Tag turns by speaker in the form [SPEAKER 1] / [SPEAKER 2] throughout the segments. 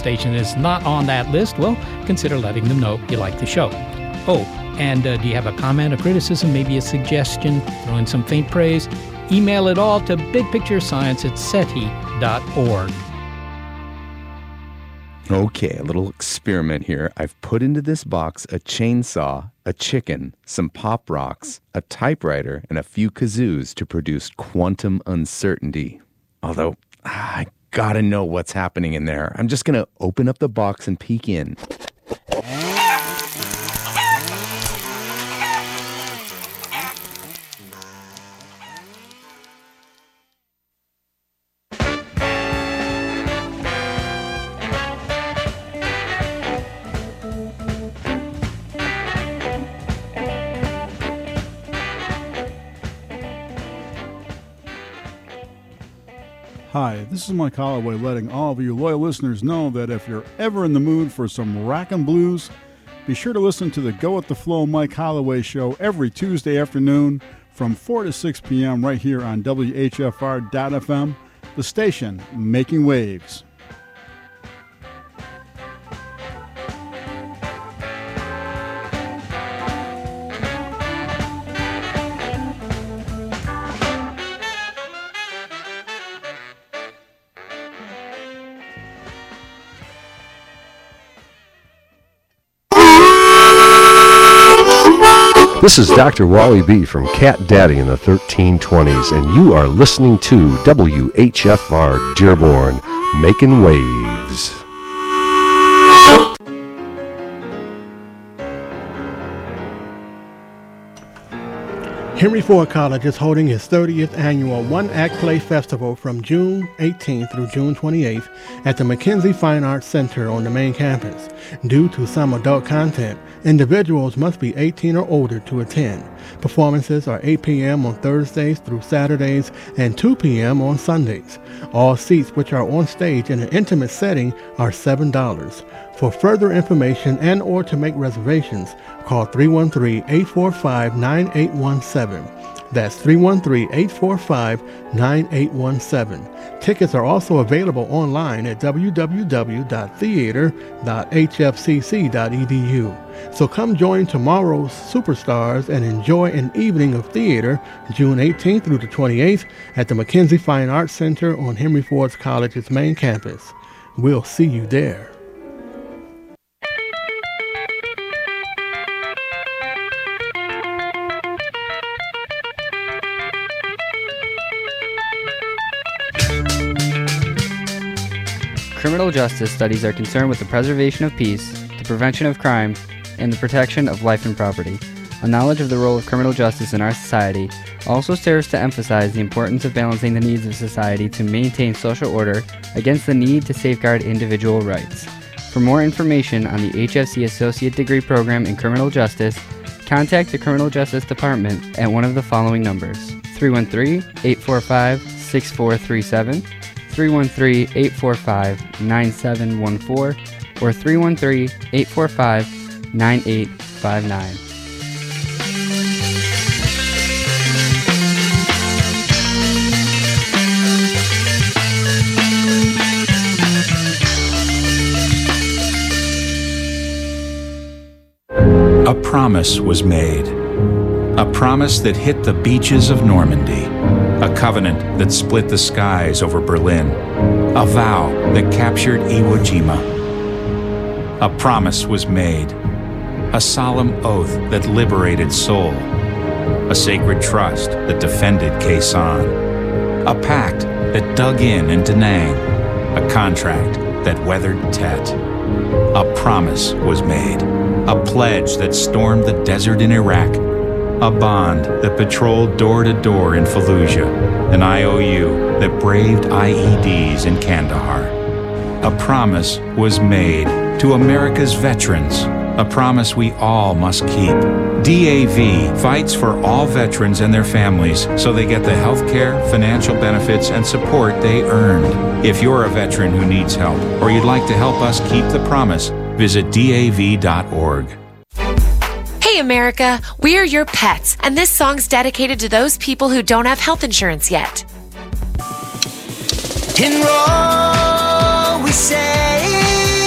[SPEAKER 1] station is not on that list, well, consider letting them know you like the show. Oh, and do you have a comment, a criticism, maybe a suggestion, throw in some faint praise? Email it all to bigpicturescience@seti.org.
[SPEAKER 2] Okay, a little experiment here. I've put into this box a chainsaw, a chicken, some pop rocks, a typewriter, and a few kazoos to produce quantum uncertainty. Although, I gotta know what's happening in there. I'm just gonna open up the box and peek in.
[SPEAKER 3] Hi, this is Mike Holloway letting all of you loyal listeners know that if you're ever in the mood for some rockin' blues, be sure to listen to the Go With The Flow Mike Holloway Show every Tuesday afternoon from 4 to 6 p.m. right here on WHFR.FM, the station making waves.
[SPEAKER 4] This is Dr. Wally B. from Cat Daddy in the 1320s, and you are listening to WHFR Dearborn, Making Waves.
[SPEAKER 5] Henry Ford College is holding its 30th annual One Act Play Festival from June 18th through June 28th at the McKenzie Fine Arts Center on the main campus. Due to some adult content, individuals must be 18 or older to attend. Performances are 8 p.m. on Thursdays through Saturdays and 2 p.m. on Sundays. All seats which are on stage in an intimate setting are $7. For further information and or to make reservations, call 313-845-9817. That's 313-845-9817. Tickets are also available online at www.theater.hfcc.edu. So come join tomorrow's superstars and enjoy an evening of theater June 18th through the 28th at the McKenzie Fine Arts Center on Henry Ford College's main campus. We'll see you there.
[SPEAKER 6] Criminal justice studies are concerned with the preservation of peace, the prevention of crime, and the protection of life and property. A knowledge of the role of criminal justice in our society also serves to emphasize the importance of balancing the needs of society to maintain social order against the need to safeguard individual rights. For more information on the HFC Associate Degree Program in Criminal Justice, contact the Criminal Justice Department at one of the following numbers: 313-845-6437, 313-845-9714, or 313-845-9859.
[SPEAKER 7] A promise was made. A promise that hit the beaches of Normandy. A covenant that split the skies over Berlin. A vow that captured Iwo Jima. A promise was made. A solemn oath that liberated Seoul. A sacred trust that defended Quezon. A pact that dug in Da Nang. A contract that weathered Tet. A promise was made. A pledge that stormed the desert in Iraq. A bond that patrolled door to door in Fallujah. An IOU that braved IEDs in Kandahar. A promise was made to America's veterans. A promise we all must keep. DAV fights for all veterans and their families so they get the health care, financial benefits, and support they earned. If you're a veteran who needs help or you'd like to help us keep the promise, visit DAV.org.
[SPEAKER 8] Hey America, we're your pets, and this song's dedicated to those people who don't have health insurance yet.
[SPEAKER 9] In row we say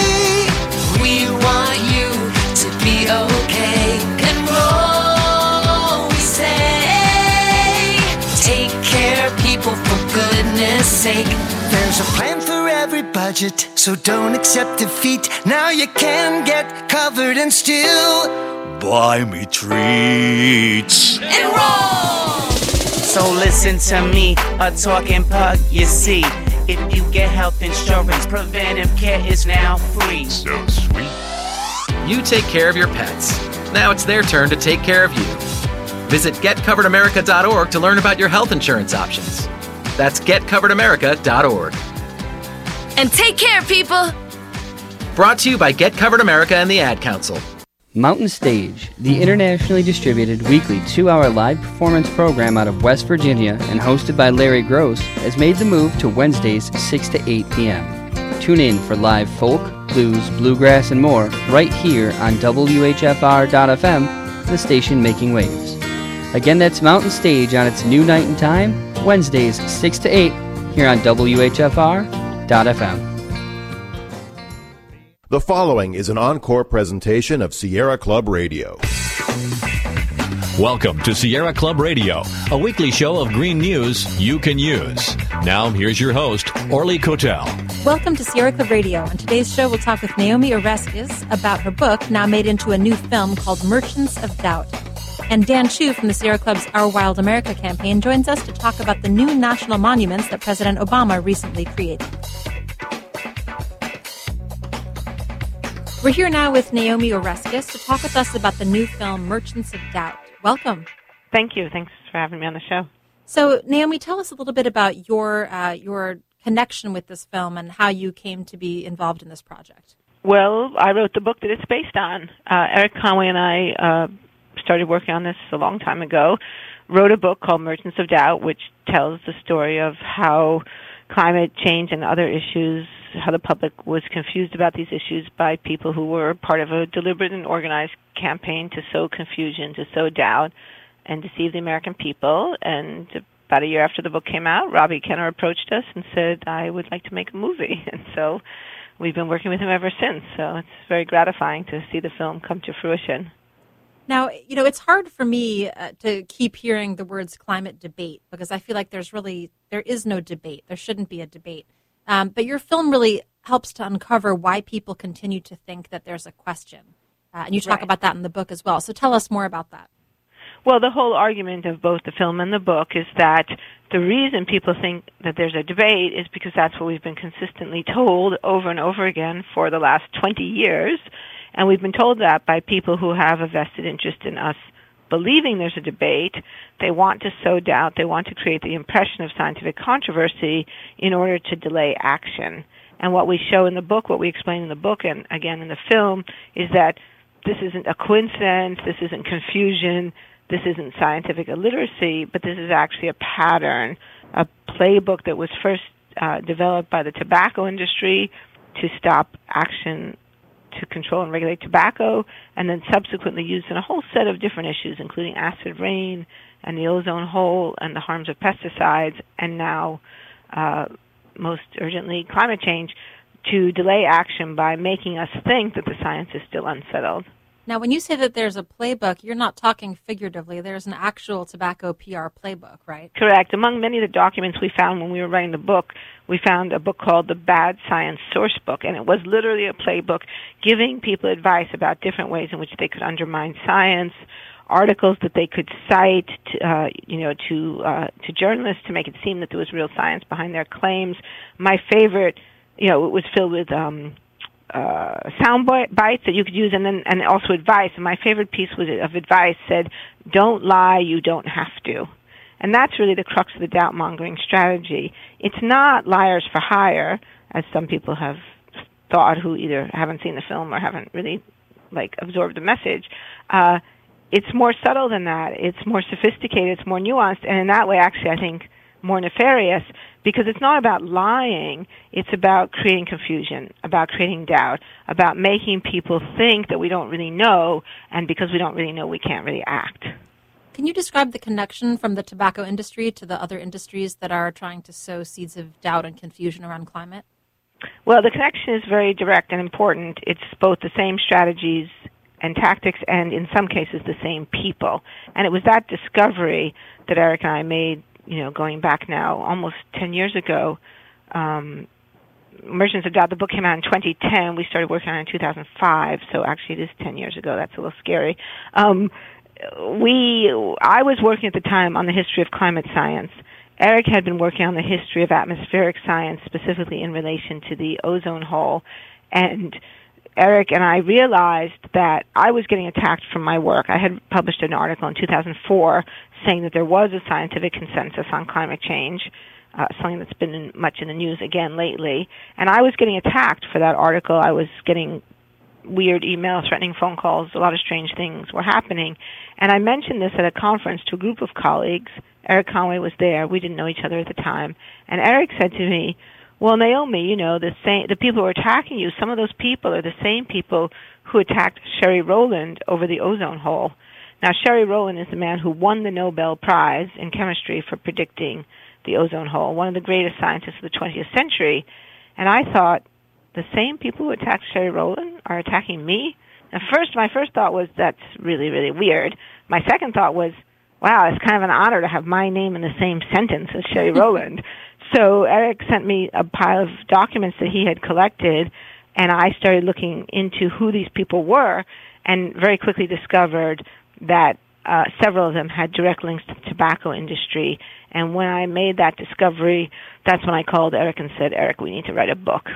[SPEAKER 8] sake.
[SPEAKER 9] There's a plan for every budget, so don't accept defeat. Now you can get covered and still buy me treats.
[SPEAKER 8] Enroll!
[SPEAKER 10] So listen to me, a talking pug, you see. If you get health insurance, preventive care is now free.
[SPEAKER 11] So sweet. You take care of your pets. Now it's their turn to take care of you. Visit getcoveredamerica.org to learn about your health insurance options. That's getcoveredamerica.org.
[SPEAKER 8] And take care, people!
[SPEAKER 11] Brought to you by Get Covered America and the Ad Council.
[SPEAKER 6] Mountain Stage, the internationally distributed weekly 2-hour live performance program out of West Virginia and hosted by Larry Gross, has made the move to Wednesdays 6 to 8 p.m. Tune in for live folk, blues, bluegrass, and more right here on WHFR.FM, the station making waves. Again, that's Mountain Stage on its new night and time, Wednesdays 6 to 8 here on WHFR.FM.
[SPEAKER 12] The following is an encore presentation of Sierra Club Radio.
[SPEAKER 13] Welcome to Sierra Club Radio, a weekly show of green news you can use. Now, here's your host, Orly Cotel.
[SPEAKER 14] Welcome to Sierra Club Radio. On today's show, we'll talk with Naomi Oreskes about her book, now made into a new film called Merchants of Doubt. And Dan Chu from the Sierra Club's Our Wild America campaign joins us to talk about the new national monuments that President Obama recently created. We're here now with Naomi Oreskes to talk with us about the new film, Merchants of Doubt. Welcome.
[SPEAKER 15] Thank you. Thanks for having me on the show.
[SPEAKER 14] So, Naomi, tell us a little bit about your connection with this film and how you came to be involved in this project.
[SPEAKER 15] Well, I wrote the book that it's based on. Eric Conway and I started working on this a long time ago, wrote a book called Merchants of Doubt, which tells the story of how climate change and other issues, how the public was confused about these issues by people who were part of a deliberate and organized campaign to sow confusion, to sow doubt, and deceive the American people. And about a year after the book came out, Robbie Kenner approached us and said, I would like to make a movie. And so we've been working with him ever since. So it's very gratifying to see the film come to fruition.
[SPEAKER 14] Now, it's hard for me to keep hearing the words climate debate because I feel like there is no debate. There shouldn't be a debate. But your film really helps to uncover why people continue to think that there's a question. And you talk about that in the book as well. So tell us more about that.
[SPEAKER 15] Well, the whole argument of both the film and the book is that the reason people think that there's a debate is because that's what we've been consistently told over and over again for the last 20 years. And we've been told that by people who have a vested interest in us believing there's a debate. They want to sow doubt. They want to create the impression of scientific controversy in order to delay action. And what we show in the book, what we explain in the book and again in the film, is that this isn't a coincidence, this isn't confusion, this isn't scientific illiteracy, but this is actually a pattern, a playbook that was first developed by the tobacco industry to stop action to control and regulate tobacco, and then subsequently used in a whole set of different issues, including acid rain and the ozone hole and the harms of pesticides, and now, most urgently, climate change, to delay action by making us think that the science is still unsettled.
[SPEAKER 14] Now, when you say that there's a playbook, you're not talking figuratively. There's an actual tobacco PR playbook, right?
[SPEAKER 15] Correct. Among many of the documents we found when we were writing the book, we found a book called the Bad Science Source Book, and it was literally a playbook giving people advice about different ways in which they could undermine science, articles that they could cite to journalists to make it seem that there was real science behind their claims. My favorite, it was filled with sound bites that you could use, and also advice. And my favorite piece of advice said, "Don't lie, you don't have to." And that's really the crux of the doubt-mongering strategy. It's not liars for hire, as some people have thought who either haven't seen the film or haven't really absorbed the message. It's more subtle than that. It's more sophisticated. It's more nuanced, and in that way, actually, I think more nefarious, because it's not about lying. It's about creating confusion, about creating doubt, about making people think that we don't really know, and because we don't really know, we can't really act.
[SPEAKER 14] Can you describe the connection from the tobacco industry to the other industries that are trying to sow seeds of doubt and confusion around climate?
[SPEAKER 15] Well, the connection is very direct and important. It's both the same strategies and tactics, and in some cases the same people. And it was that discovery that Eric and I made going back now almost 10 years ago. Emergence of Doubt, the book came out in 2010. We started working on it in 2005, so actually it is 10 years ago. That's a little scary. I was working at the time on the history of climate science. Eric had been working on the history of atmospheric science, specifically in relation to the ozone hole. And Eric and I realized that I was getting attacked from my work. I had published an article in 2004 saying that there was a scientific consensus on climate change, something that's been much in the news again lately. And I was getting attacked for that article. I was getting weird emails, threatening phone calls, a lot of strange things were happening. And I mentioned this at a conference to a group of colleagues. Eric Conway was there. We didn't know each other at the time. And Eric said to me, well, Naomi, the people who are attacking you, some of those people are the same people who attacked Sherry Rowland over the ozone hole. Now, Sherry Rowland is the man who won the Nobel Prize in chemistry for predicting the ozone hole, one of the greatest scientists of the 20th century. And I thought, the same people who attacked Sherry Rowland are attacking me? And my first thought was, that's really, really weird. My second thought was, wow, it's kind of an honor to have my name in the same sentence as Sherry Rowland. So Eric sent me a pile of documents that he had collected, and I started looking into who these people were, and very quickly discovered that several of them had direct links to the tobacco industry. And when I made that discovery, that's when I called Eric and said, Eric, we need to write a book.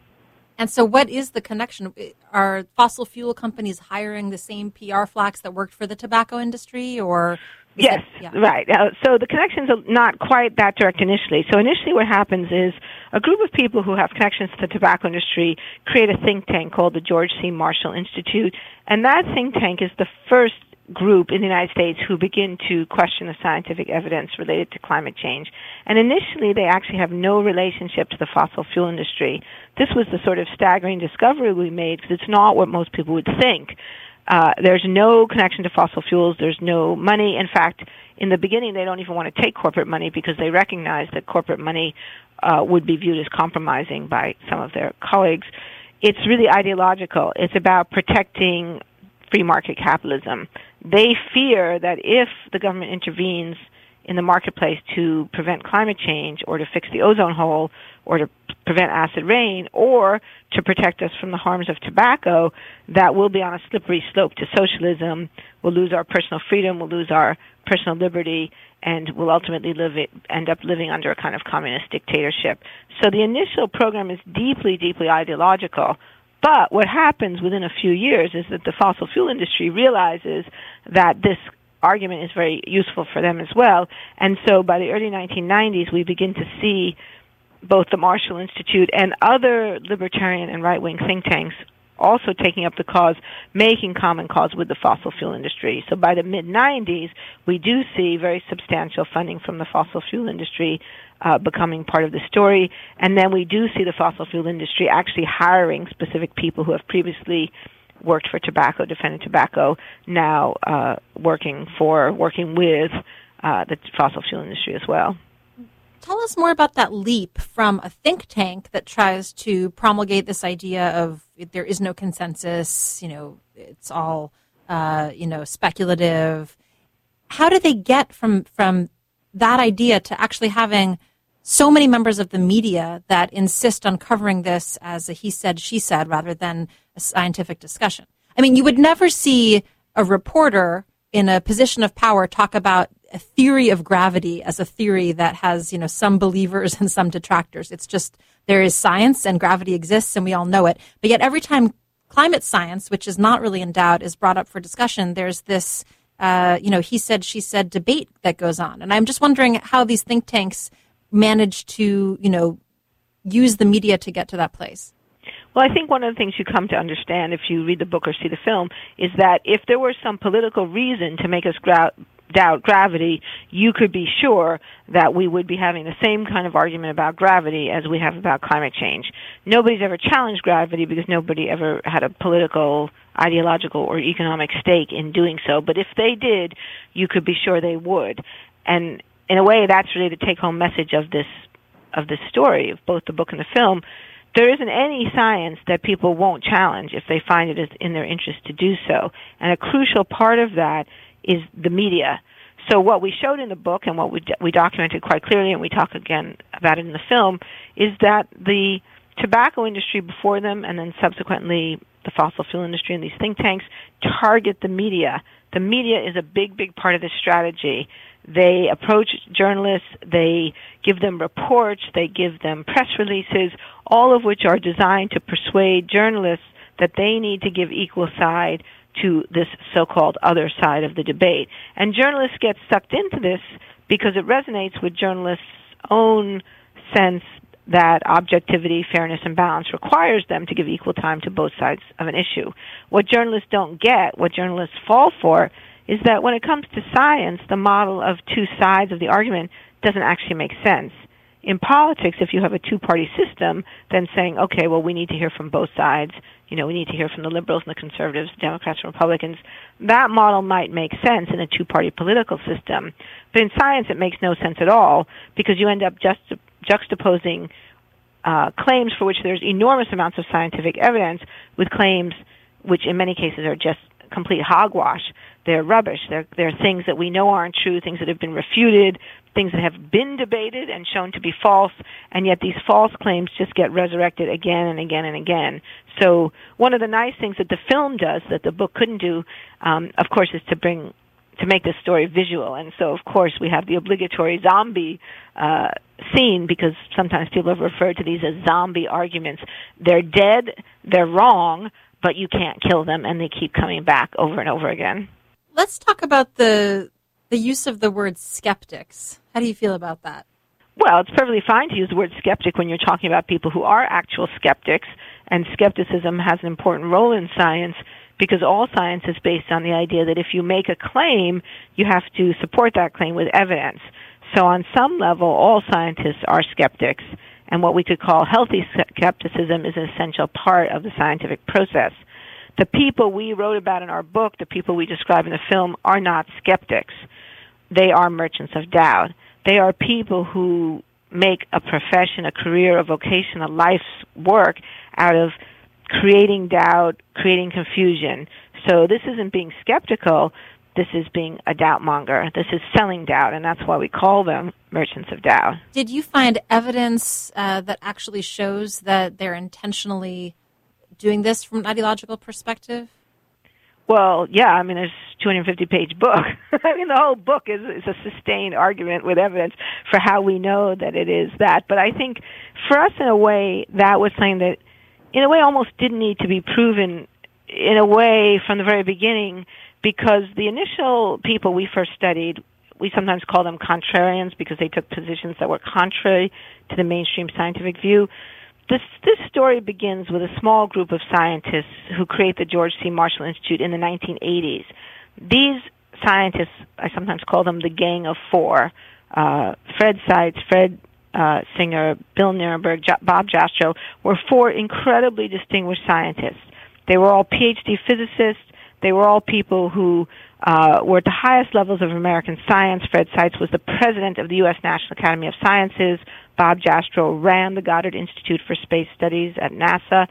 [SPEAKER 14] And so what is the connection? Are fossil fuel companies hiring the same PR flacks that worked for the tobacco industry, or...
[SPEAKER 15] Yes, right. So the connections are not quite that direct initially. So initially what happens is a group of people who have connections to the tobacco industry create a think tank called the George C. Marshall Institute, and that think tank is the first group in the United States who begin to question the scientific evidence related to climate change. And initially they actually have no relationship to the fossil fuel industry. This was the sort of staggering discovery we made, because it's not what most people would think. There's no connection to fossil fuels. There's no money. In fact, in the beginning, they don't even want to take corporate money because they recognize that corporate money would be viewed as compromising by some of their colleagues. It's really ideological. It's about protecting free market capitalism. They fear that if the government intervenes in the marketplace to prevent climate change, or to fix the ozone hole, or to prevent acid rain, or to protect us from the harms of tobacco, that we'll be on a slippery slope to socialism. We'll lose our personal freedom, we'll lose our personal liberty, and we'll ultimately end up living under a kind of communist dictatorship. So the initial program is deeply, deeply ideological. But what happens within a few years is that the fossil fuel industry realizes that this argument is very useful for them as well. And so by the early 1990s, we begin to see both the Marshall Institute and other libertarian and right-wing think tanks also taking up the cause, making common cause with the fossil fuel industry. So by the mid-90s, we do see very substantial funding from the fossil fuel industry becoming part of the story. And then we do see the fossil fuel industry actually hiring specific people who have previously worked for tobacco, defended tobacco, now working with the fossil fuel industry as well.
[SPEAKER 14] Tell us more about that leap from a think tank that tries to promulgate this idea of there is no consensus, it's all, speculative. How do they get from that idea to actually having so many members of the media that insist on covering this as a he said, she said, rather than a scientific discussion? I mean, you would never see a reporter in a position of power talk about a theory of gravity as a theory that has, some believers and some detractors. It's just there is science and gravity exists and we all know it. But yet every time climate science, which is not really in doubt, is brought up for discussion, there's this, he said, she said debate that goes on. And I'm just wondering how these think tanks manage to, use the media to get to that place.
[SPEAKER 15] Well, I think one of the things you come to understand if you read the book or see the film is that if there were some political reason to make us doubt gravity, you could be sure that we would be having the same kind of argument about gravity as we have about climate change. Nobody's ever challenged gravity because nobody ever had a political, ideological, or economic stake in doing so. But if they did, you could be sure they would. And in a way, that's really the take-home message of this story, of both the book and the film. There isn't any science that people won't challenge if they find it is in their interest to do so. And a crucial part of that is the media. So what we showed in the book and what we documented quite clearly, and we talk again about it in the film, is that the tobacco industry before them and then subsequently the fossil fuel industry and these think tanks target the media. The media is a big, big part of this strategy. They approach journalists, they give them reports, they give them press releases, all of which are designed to persuade journalists that they need to give equal side to this so-called other side of the debate. And journalists get sucked into this because it resonates with journalists' own sense that objectivity, fairness, and balance requires them to give equal time to both sides of an issue. What journalists don't get, what journalists fall for, is that when it comes to science, the model of two sides of the argument doesn't actually make sense. In politics, if you have a two-party system, then saying, okay, well, we need to hear from both sides, we need to hear from the liberals and the conservatives, the Democrats and Republicans, that model might make sense in a two-party political system. But in science, it makes no sense at all, because you end up juxtaposing claims for which there's enormous amounts of scientific evidence with claims which in many cases are just complete hogwash. They're rubbish. They're things that we know aren't true, things that have been refuted, things that have been debated and shown to be false, and yet these false claims just get resurrected again and again and again. So one of the nice things that the film does that the book couldn't do, of course, is to make this story visual. And so, of course, we have the obligatory zombie scene, because sometimes people have referred to these as zombie arguments. They're dead, they're wrong, but you can't kill them, and they keep coming back over and over again.
[SPEAKER 14] Let's talk about the use of the word skeptics. How do you feel about that?
[SPEAKER 15] Well, it's perfectly fine to use the word skeptic when you're talking about people who are actual skeptics, and skepticism has an important role in science because all science is based on the idea that if you make a claim, you have to support that claim with evidence. So on some level, all scientists are skeptics, and what we could call healthy skepticism is an essential part of the scientific process. The people we wrote about in our book, the people we describe in the film, are not skeptics. They are merchants of doubt. They are people who make a profession, a career, a vocation, a life's work out of creating doubt, creating confusion. So this isn't being skeptical. This is being a doubt monger. This is selling doubt, and that's why we call them merchants of doubt.
[SPEAKER 14] Did you find evidence that actually shows that they're intentionally doing this from an ideological perspective?
[SPEAKER 15] Well, yeah, there's a 250-page book. The whole book is a sustained argument with evidence for how we know that it is that. But I think for us, in a way, that was something that, in a way, almost didn't need to be proven, in a way, from the very beginning, because the initial people we first studied, we sometimes call them contrarians because they took positions that were contrary to the mainstream scientific view. This story begins with a small group of scientists who create the George C. Marshall Institute in the 1980s. These scientists, I sometimes call them the Gang of Four, Fred Seitz, Fred Singer, Bill Nierenberg, Bob Jastrow, were four incredibly distinguished scientists. They were all PhD physicists. They were all people who were at the highest levels of American science. Fred Seitz was the president of the U.S. National Academy of Sciences. Bob Jastrow ran the Goddard Institute for Space Studies at NASA.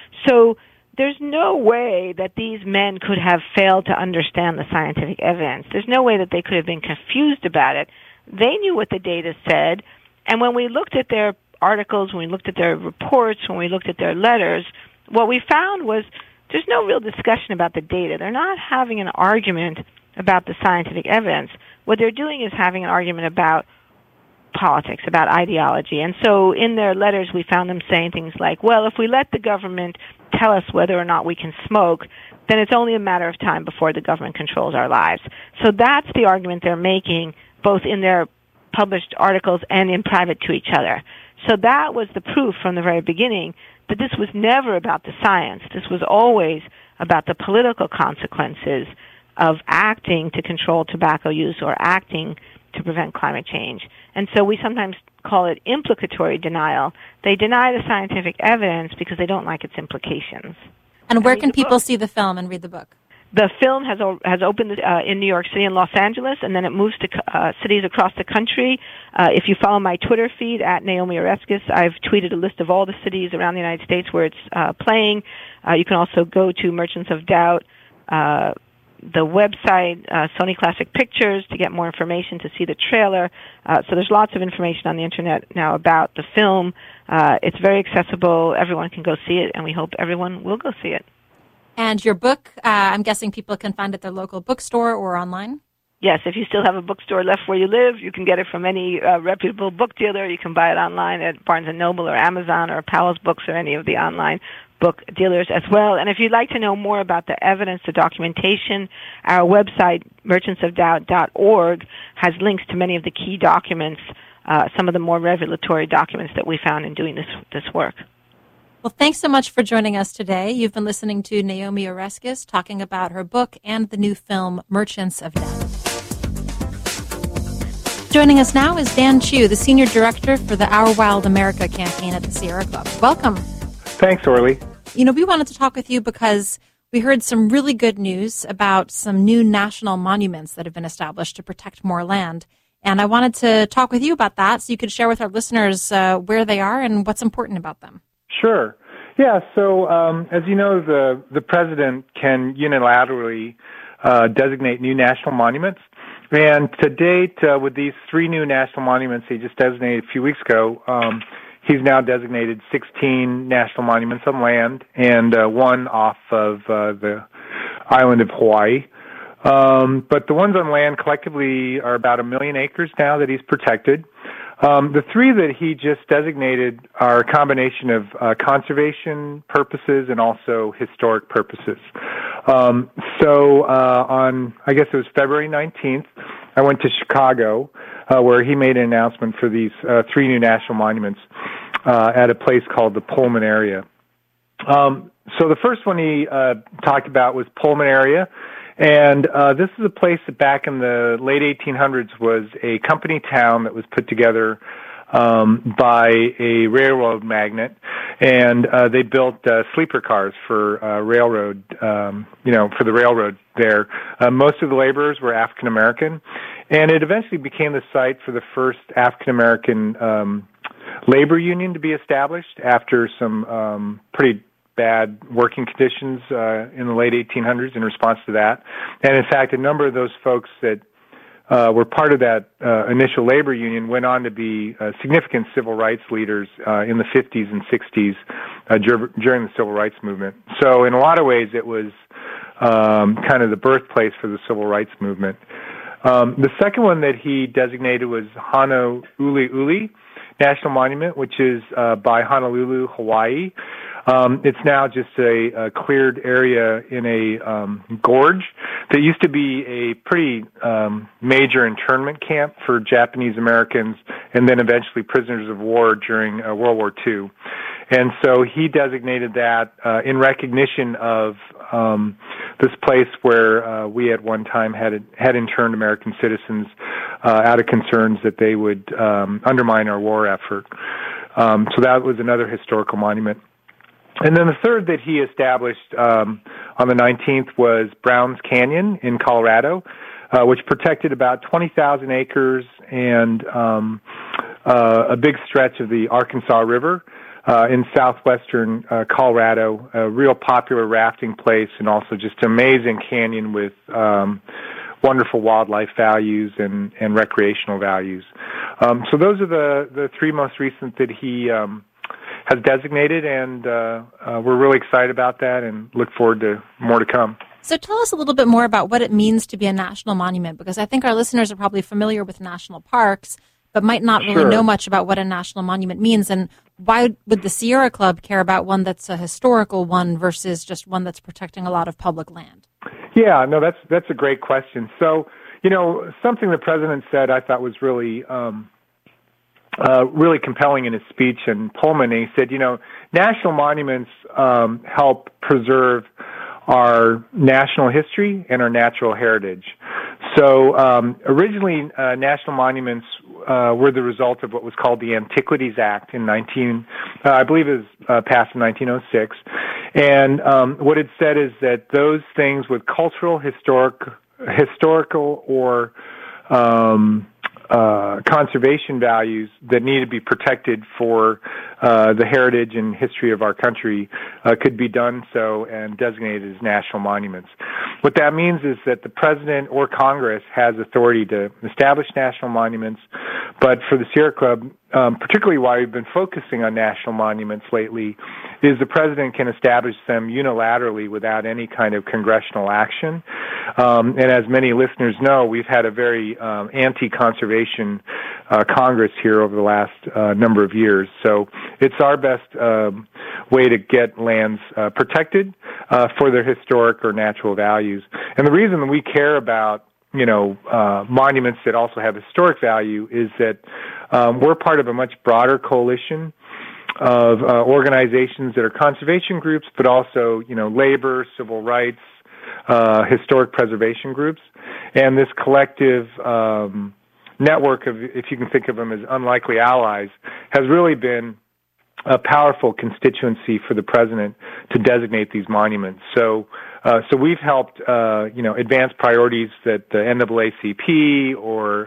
[SPEAKER 15] So there's no way that these men could have failed to understand the scientific evidence. There's no way that they could have been confused about it. They knew what the data said, and when we looked at their articles, when we looked at their reports, when we looked at their letters, what we found was there's no real discussion about the data. They're not having an argument about the scientific evidence. What they're doing is having an argument about politics, about ideology. And so in their letters, we found them saying things like, well, if we let the government tell us whether or not we can smoke, then it's only a matter of time before the government controls our lives. So that's the argument they're making, both in their published articles and in private to each other. So that was the proof from the very beginning that this was never about the science. This was always about the political consequences of acting to control tobacco use or acting to prevent climate change. And so we sometimes call it implicatory denial. They deny the scientific evidence because they don't like its implications.
[SPEAKER 14] And where can people see the film and read the book?
[SPEAKER 15] The film has opened in New York City and Los Angeles, and then it moves to cities across the country. If you follow my Twitter feed at Naomi Oreskes, I've tweeted a list of all the cities around the United States where it's playing. You can also go to Merchants of Doubt the website, Sony Classic Pictures, to get more information, to see the trailer. So there's lots of information on the internet now about the film. It's very accessible. Everyone can go see it, and we hope everyone will go see it.
[SPEAKER 14] And your book, I'm guessing people can find it at their local bookstore or online?
[SPEAKER 15] Yes, if you still have a bookstore left where you live, you can get it from any reputable book dealer. You can buy it online at Barnes & Noble or Amazon or Powell's Books or any of the online book dealers as well. And if you'd like to know more about the evidence, the documentation, our website, merchantsofdoubt.org, has links to many of the key documents, some of the more revelatory documents that we found in doing this work.
[SPEAKER 14] Well, thanks so much for joining us today. You've been listening to Naomi Oreskes talking about her book and the new film, Merchants of Doubt. Joining us now is Dan Chu, the Senior Director for the Our Wild America campaign at the Sierra Club. Welcome.
[SPEAKER 16] Thanks, Orly.
[SPEAKER 14] You know, we wanted to talk with you because we heard some really good news about some new national monuments that have been established to protect more land. And I wanted to talk with you about that so you could share with our listeners where they are and what's important about them.
[SPEAKER 16] Sure. Yeah, so as you know, the president can unilaterally designate new national monuments. And to date, with these 3 new national monuments he just designated a few weeks ago, he's now designated 16 national monuments on land and 1 off of the island of Hawaii. But the ones on land collectively are about 1 million acres now that he's protected. The 3 that he just designated are a combination of conservation purposes and also historic purposes. On, I guess it was February 19th, I went to Chicago, where he made an announcement for these 3 new national monuments at a place called the Pullman area. So the first one he talked about was Pullman area. And this is a place that back in the late 1800s was a company town that was put together by a railroad magnate, and they built sleeper cars for railroad, for the railroad there. Most of the laborers were African American, and it eventually became the site for the first African American labor union to be established after some pretty bad working conditions in the late 1800s in response to that. And in fact, a number of those folks that were part of that initial labor union went on to be significant civil rights leaders in the 50s and 60s during the civil rights movement. So in a lot of ways, it was kind of the birthplace for the civil rights movement. The second one that he designated was Honouliuli National Monument, which is by Honolulu, Hawaii. It's now just a cleared area in a gorge that used to be a pretty major internment camp for Japanese Americans and then eventually prisoners of war during World War II. And so he designated that in recognition of this place where we at one time had interned American citizens out of concerns that they would undermine our war effort. So that was another historical monument. And then the third that he established on the 19th was Browns Canyon in Colorado, which protected about 20,000 acres and a big stretch of the Arkansas River in southwestern Colorado, a real popular rafting place and also just an amazing canyon with wonderful wildlife values and recreational values. So those are the 3 most recent that he has designated, and we're really excited about that and look forward to more to come.
[SPEAKER 14] So tell us a little bit more about what it means to be a national monument, because I think our listeners are probably familiar with national parks, but might not really know much about what a national monument means. And why would the Sierra Club care about one that's a historical one versus just one that's protecting a lot of public land? Yeah, no, that's a great question. So, something the president said I thought was really really compelling in his speech in Pullman. He said, national monuments help preserve our national history and our natural heritage. So originally, national monuments were the result of what was called the Antiquities Act in I believe it was passed in 1906. And what it said is that those things with cultural, historical, or conservation values that need to be protected for the heritage and history of our country could be done so and designated as national monuments.
[SPEAKER 16] What that means is that the president or Congress has authority to establish national monuments, but for the Sierra Club, particularly why we've been focusing on national monuments lately, is the president can establish them unilaterally without any kind of congressional action. And as many listeners know, we've had a very anti-conservation Congress here over the last number of years. So it's our best way to get lands protected for their historic or natural values. And the reason that we care about monuments that also have historic value is that we're part of a much broader coalition of organizations that are conservation groups, but also, labor, civil rights, historic preservation groups. And this collective network of, if you can think of them as unlikely allies, has really been a powerful constituency for the president to designate these monuments. So we've helped, advance priorities that the NAACP or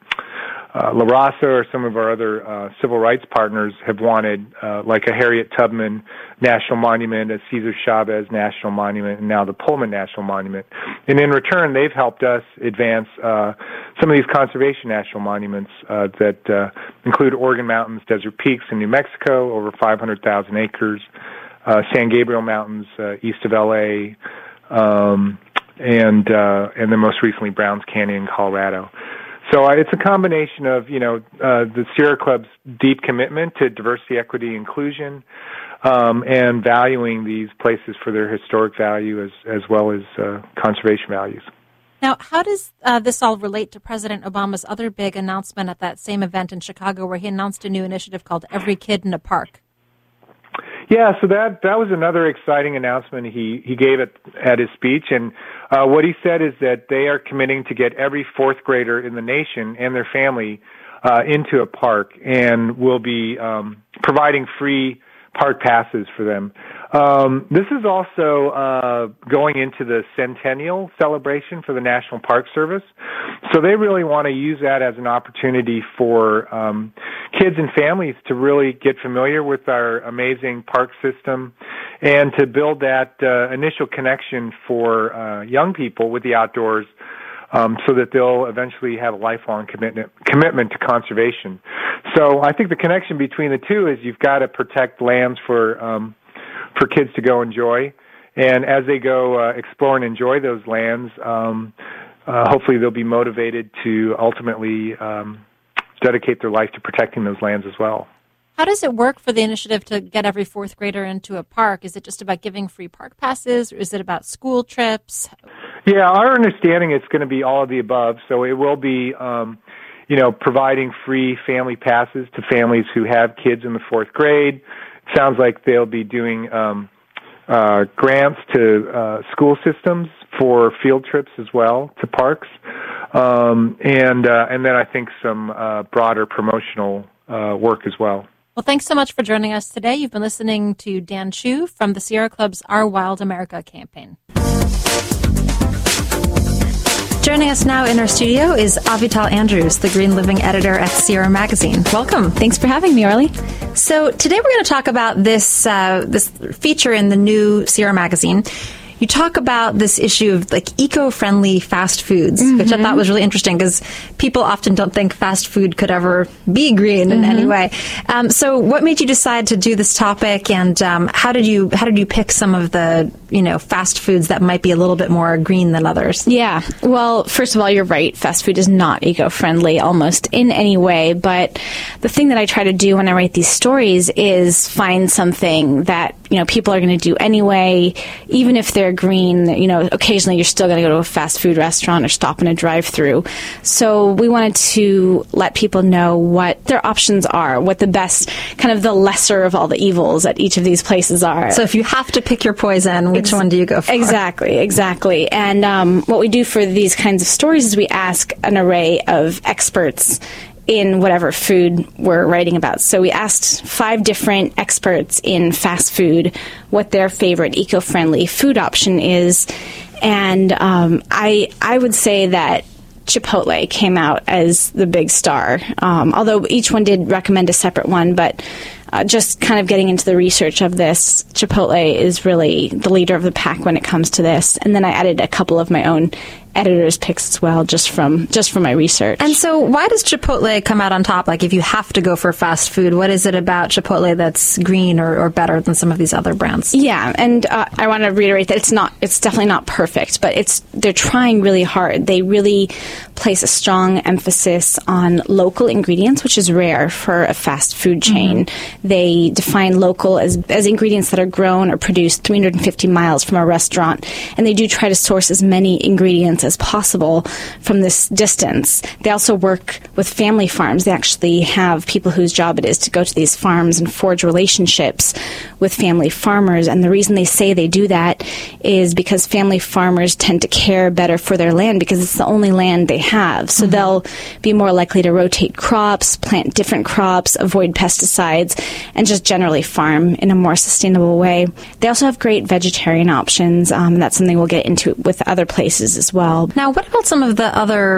[SPEAKER 16] La Raza or some of our other civil rights partners have wanted, like a Harriet Tubman National Monument, a Cesar Chavez National Monument, and now the Pullman National Monument. And in return, they've helped us advance some of these conservation national monuments that include Organ Mountains, Desert Peaks in New Mexico, over 500,000 acres, San Gabriel Mountains, east of L.A., and then most recently Browns Canyon in Colorado. So it's a combination of, the Sierra Club's deep commitment to diversity, equity, inclusion, and valuing these places for their historic value as well as conservation values.
[SPEAKER 14] Now, how does this all relate to President Obama's other big announcement at that same event in Chicago where he announced a new initiative called Every Kid in a Park?
[SPEAKER 16] Yeah, so that was another exciting announcement he gave at his speech, and what he said is that they are committing to get every fourth grader in the nation and their family into a park, and will be providing free park passes for them. This is also going into the centennial celebration for the National Park Service. So they really want to use that as an opportunity for kids and families to really get familiar with our amazing park system and to build that initial connection for young people with the outdoors, so that they'll eventually have a lifelong commitment to conservation. So I think the connection between the two is you've got to protect lands for kids to go enjoy, and as they go explore and enjoy those lands, hopefully they'll be motivated to ultimately dedicate their life to protecting those lands as well.
[SPEAKER 14] How does it work for the initiative to get every fourth grader into a park? Is it just about giving free park passes, or is it about school trips?
[SPEAKER 16] Yeah, our understanding is going to be all of the above. So it will be, providing free family passes to families who have kids in the fourth grade. It sounds like they'll be doing grants to school systems for field trips as well to parks, and then I think some broader promotional work as well.
[SPEAKER 14] Well, thanks so much for joining us today. You've been listening to Dan Chu from the Sierra Club's Our Wild America campaign.
[SPEAKER 17] Joining us now in our studio is Avital Andrews, the Green Living editor at Sierra Magazine. Welcome.
[SPEAKER 18] Thanks for having me, Arlie.
[SPEAKER 17] So today we're going to talk about this feature in the new Sierra Magazine. You talk about this issue of eco-friendly fast foods, which I thought was really interesting because people often don't think fast food could ever be green in any way. So what made you decide to do this topic, and how did you pick some of the fast foods that might be a little bit more green than others?
[SPEAKER 18] Yeah. Well, first of all, you're right. Fast food is not eco-friendly almost in any way. But the thing that I try to do when I write these stories is find something that people are going to do anyway, even if they're green. Occasionally you're still going to go to a fast food restaurant or stop in a drive-through. So we wanted to let people know what their options are, what the best, kind of the lesser of all the evils at each of these places are.
[SPEAKER 17] So if you have to pick your poison, which one do you go for?
[SPEAKER 18] Exactly. And what we do for these kinds of stories is we ask an array of experts in whatever food we're writing about. So we asked 5 different experts in fast food what their favorite eco-friendly food option is. And I would say that Chipotle came out as the big star, although each one did recommend a separate one. But just kind of getting into the research of this, Chipotle is really the leader of the pack when it comes to this. And then I added a couple of my own editor's picks as well, just from my research.
[SPEAKER 17] And so why does Chipotle come out on top? Like, if you have to go for fast food, what is it about Chipotle that's green or better than some of these other brands?
[SPEAKER 18] Yeah, and I want to reiterate that it's definitely not perfect, but they're trying really hard. They really place a strong emphasis on local ingredients, which is rare for a fast food chain. Mm-hmm. They define local as ingredients that are grown or produced 350 miles from a restaurant, and they do try to source as many ingredients as possible from this distance. They also work with family farms. They actually have people whose job it is to go to these farms and forge relationships with family farmers, and the reason they say they do that is because family farmers tend to care better for their land because it's the only land they have. So they'll be more likely to rotate crops, plant different crops, avoid pesticides, and just generally farm in a more sustainable way. They also have great vegetarian options, and that's something we'll get into with other places as well.
[SPEAKER 17] Now, what about some of the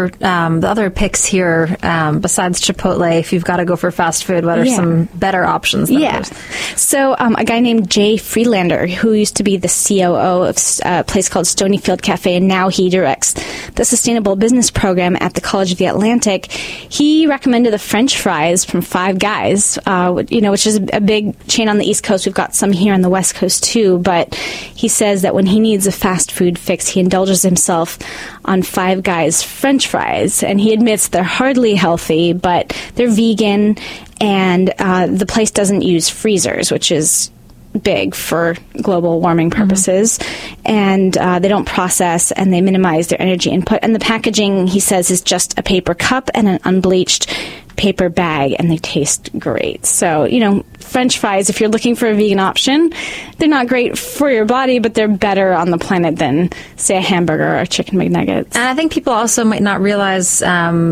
[SPEAKER 17] other picks here besides Chipotle? If you've got to go for fast food, what are some better options than those?
[SPEAKER 18] So a guy named Jay Friedlander, who used to be the COO of a place called Stonyfield Cafe, and now he directs the Sustainable Business Program at the College of the Atlantic. He recommended the French fries from Five Guys, which is a big chain on the East Coast. We've got some here on the West Coast too, but he says that when he needs a fast food fix, he indulges himself on Five Guys French fries, and he admits they're hardly healthy, but they're vegan, and the place doesn't use freezers, which is big for global warming purposes, and they don't process, and they minimize their energy input, and the packaging, he says, is just a paper cup and an unbleached paper bag, and they taste great. So, French fries, if you're looking for a vegan option, they're not great for your body, but they're better on the planet than, say, a hamburger or chicken McNuggets.
[SPEAKER 17] And I think people also might not realize,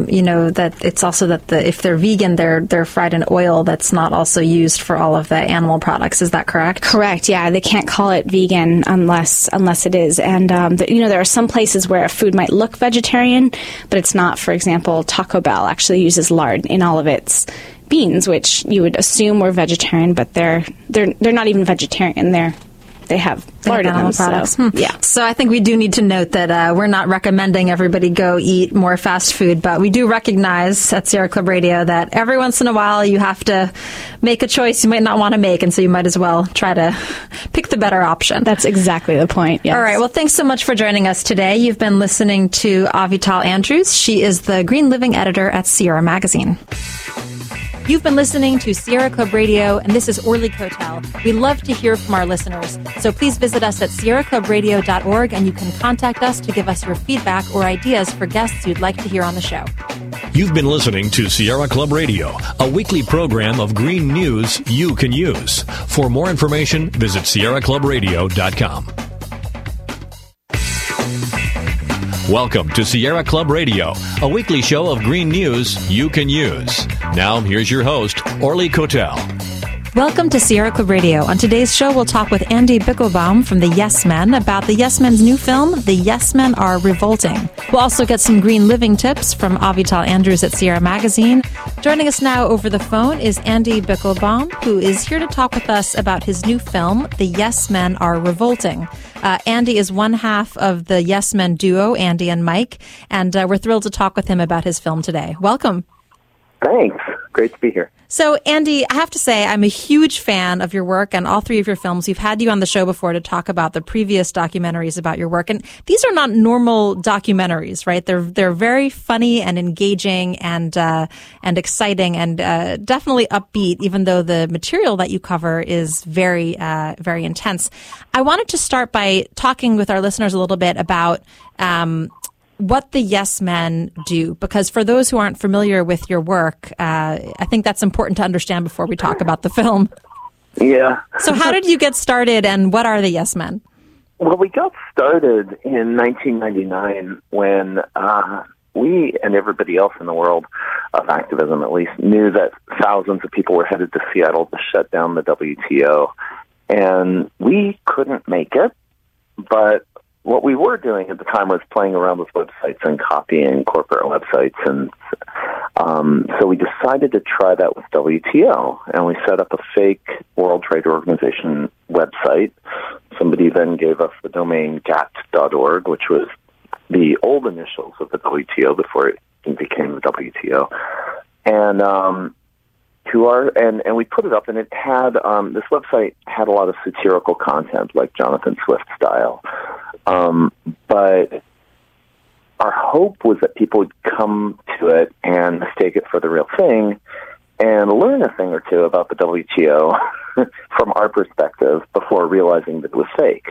[SPEAKER 17] that it's also that if they're vegan, they're fried in oil that's not also used for all of the animal products. Is that correct?
[SPEAKER 18] Correct. Yeah, they can't call it vegan unless it is. And there are some places where a food might look vegetarian, but it's not. For example, Taco Bell actually uses lard in all of its beans, which you would assume were vegetarian, but they're not even vegetarian. They have lard in them.
[SPEAKER 17] Products.
[SPEAKER 18] So, yeah.
[SPEAKER 17] So I think we do need to note that we're not recommending everybody go eat more fast food, but we do recognize at Sierra Club Radio that every once in a while you have to make a choice you might not want to make, and so you might as well try to pick the better option.
[SPEAKER 18] That's exactly the point. Yes.
[SPEAKER 17] All right. Well, thanks so much for joining us today. You've been listening to Avital Andrews. She is the Green Living editor at Sierra Magazine. You've been listening to Sierra Club Radio, and this is Orly Kotel. We love to hear from our listeners, so please visit us at sierraclubradio.org, and you can contact us to give us your feedback or ideas for guests you'd like to hear on the show.
[SPEAKER 13] You've been listening to Sierra Club Radio, a weekly program of green news you can use. For more information, visit sierraclubradio.com. Welcome to Sierra Club Radio, a weekly show of green news you can use. Now, here's your host, Orly Kotel.
[SPEAKER 14] Welcome to Sierra Club Radio. On today's show, we'll talk with Andy Bickelbaum from the Yes Men about the Yes Men's new film, The Yes Men Are Revolting. We'll also get some green living tips from Avital Andrews at Sierra Magazine. Joining us now over the phone is Andy Bickelbaum, who is here to talk with us about his new film, The Yes Men Are Revolting. Andy is one half of the Yes Men duo, Andy and Mike, and we're thrilled to talk with him about his film today. Welcome.
[SPEAKER 19] Thanks. Great to be here.
[SPEAKER 14] So, Andy, I have to say I'm a huge fan of your work and all three of your films. We've had you on the show before to talk about the previous documentaries about your work. And these are not normal documentaries, right? They're very funny and engaging and exciting and definitely upbeat, even though the material that you cover is very, very intense. I wanted to start by talking with our listeners a little bit about what the Yes Men do, because for those who aren't familiar with your work, I think that's important to understand before we talk about the film.
[SPEAKER 19] Yeah.
[SPEAKER 14] So how did you get started, and what are the Yes Men?
[SPEAKER 19] Well, we got started in 1999 when we and everybody else in the world of activism, at least, knew that thousands of people were headed to Seattle to shut down the WTO. And we couldn't make it, but what we were doing at the time was playing around with websites and copying corporate websites. And So we decided to try that with WTO, and we set up a fake World Trade Organization website. Somebody then gave us the domain GATT.org, which was the old initials of the WTO before it became the WTO. And and we put it up, and it had this website had a lot of satirical content, like Jonathan Swift style. But our hope was that people would come to it and mistake it for the real thing and learn a thing or two about the WTO from our perspective before realizing that it was fake.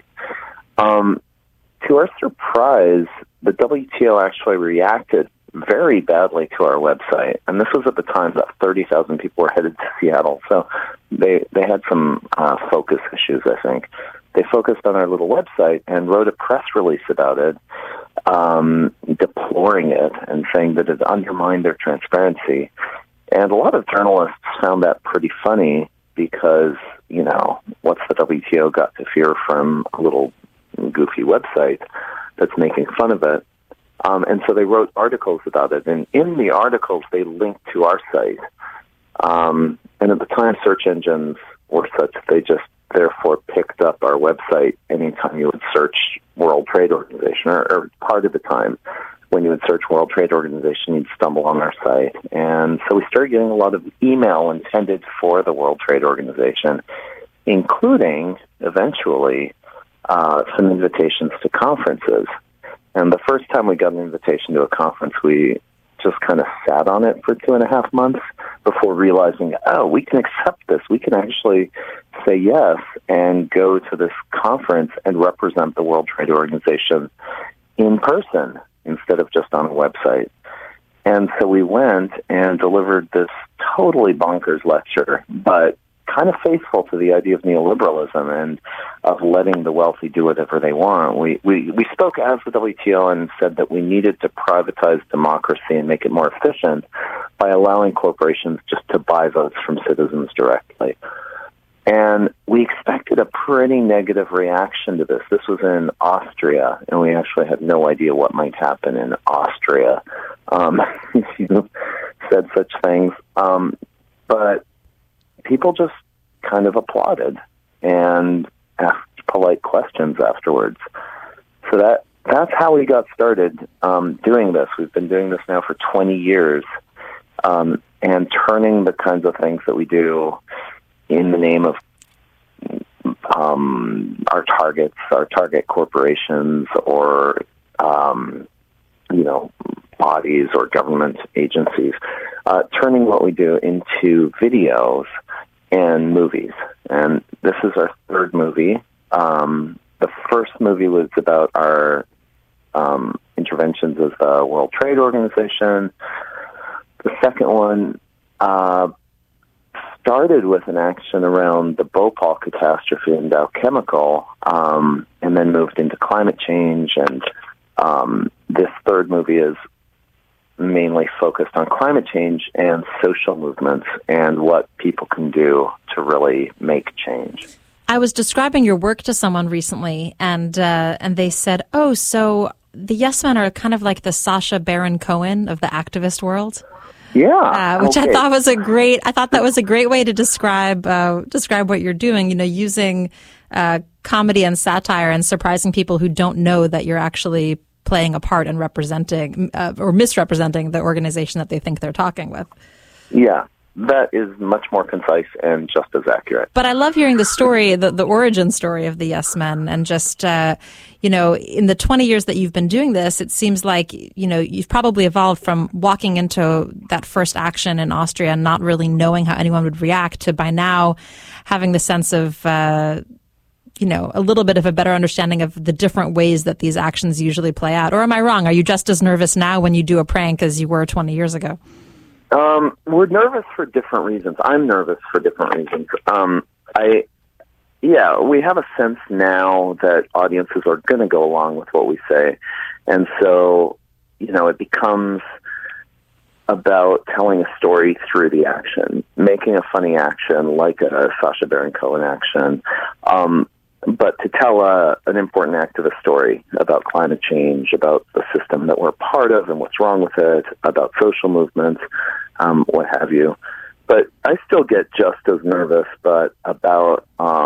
[SPEAKER 19] To our surprise, the WTO actually reacted very badly to our website, and this was at the time that 30,000 people were headed to Seattle, so they had some focus issues, I think. They focused on our little website and wrote a press release about it, deploring it and saying that it undermined their transparency. And a lot of journalists found that pretty funny because, you know, what's the WTO got to fear from a little goofy website that's making fun of it? And so they wrote articles about it. And in the articles, they linked to our site. And at the time, search engines were such that they just therefore picked up our website anytime you would search World Trade Organization, or part of the time when you would search World Trade Organization, you'd stumble on our site. And so we started getting a lot of email intended for the World Trade Organization, including, eventually, some invitations to conferences. And the first time we got an invitation to a conference, we just kind of sat on it for 2.5 months before realizing, oh, we can accept this. We can actually say yes and go to this conference and represent the World Trade Organization in person instead of just on a website. And so we went and delivered this totally bonkers lecture, but kind of faithful to the idea of neoliberalism and of letting the wealthy do whatever they want. We spoke as the WTO and said that we needed to privatize democracy and make it more efficient by allowing corporations just to buy votes from citizens directly. And we expected a pretty negative reaction to this. This was in Austria, and we actually had no idea what might happen in Austria. You said such things. But people just kind of applauded and asked polite questions afterwards. So that's how we got started doing this. We've been doing this now for 20 years, and turning the kinds of things that we do in the name of our target corporations, or bodies or government agencies, turning what we do into videos and movies. And this is our third movie. The first movie was about our interventions as the World Trade Organization. The second one started with an action around the Bhopal catastrophe in Dow Chemical, and then moved into climate change. And this third movie is mainly focused on climate change and social movements and what people can do to really make change.
[SPEAKER 14] I was describing your work to someone recently, and they said, "Oh, so the Yes Men are kind of like the Sacha Baron Cohen of the activist world."
[SPEAKER 19] Yeah,
[SPEAKER 14] which
[SPEAKER 19] okay.
[SPEAKER 14] I thought that was a great way to describe what you're doing. You know, using comedy and satire and surprising people who don't know that you're actually playing a part in representing or misrepresenting the organization that they think they're talking with.
[SPEAKER 19] Yeah, that is much more concise and just as accurate.
[SPEAKER 14] But I love hearing the story, the origin story of the Yes Men, and just, in the 20 years that you've been doing this, it seems like, you've probably evolved from walking into that first action in Austria and not really knowing how anyone would react to by now having the sense of, a little bit of a better understanding of the different ways that these actions usually play out. Or am I wrong? Are you just as nervous now when you do a prank as you were 20 years ago?
[SPEAKER 19] We're nervous for different reasons. I'm nervous for different reasons. We have a sense now that audiences are going to go along with what we say. And so, it becomes about telling a story through the action, making a funny action like a Sacha Baron Cohen action, but to tell an important activist story about climate change, about the system that we're part of and what's wrong with it, about social movements, what have you. But I still get just as nervous, but about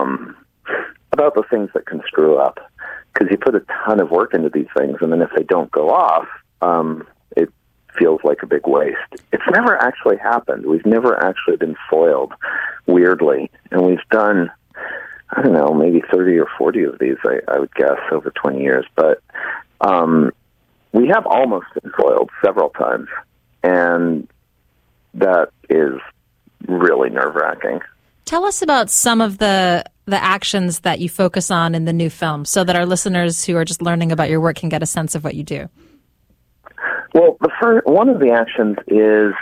[SPEAKER 19] the things that can screw up, because you put a ton of work into these things, and then if they don't go off, it feels like a big waste. It's never actually happened. We've never actually been foiled, weirdly, and we've done, I don't know, maybe 30 or 40 of these, I would guess, over 20 years. But we have almost been foiled several times, and that is really nerve-wracking.
[SPEAKER 14] Tell us about some of the actions that you focus on in the new film so that our listeners who are just learning about your work can get a sense of what you do.
[SPEAKER 19] Well, one of the actions is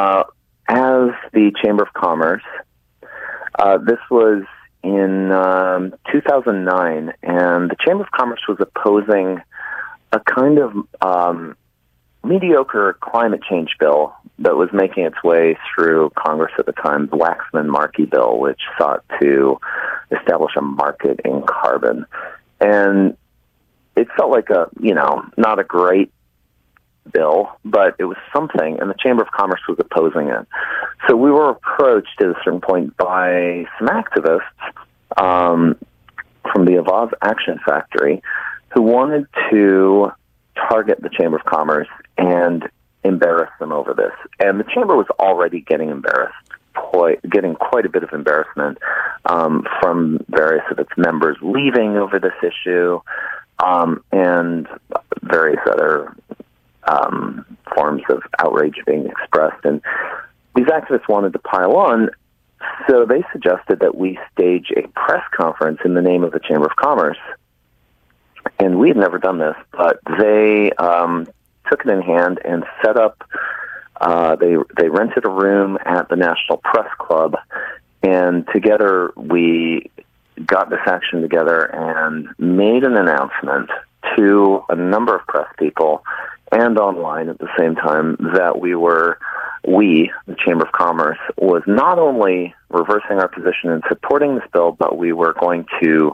[SPEAKER 19] as the Chamber of Commerce. This was in 2009, and the Chamber of Commerce was opposing a kind of mediocre climate change bill that was making its way through Congress at the time, the Waxman-Markey bill, which sought to establish a market in carbon. And it felt like not a great bill, but it was something, and the Chamber of Commerce was opposing it. So we were approached at a certain point by some activists from the Avaz Action Factory who wanted to target the Chamber of Commerce and embarrass them over this. And the Chamber was already getting embarrassed, getting quite a bit of embarrassment from various of its members leaving over this issue, and various other forms of outrage being expressed. And these activists wanted to pile on, so they suggested that we stage a press conference in the name of the Chamber of Commerce. And we had never done this, but they took it in hand and set up, they rented a room at the National Press Club, and together we got this action together and made an announcement to a number of press people and online at the same time that the Chamber of Commerce, was not only reversing our position and supporting this bill, but we were going to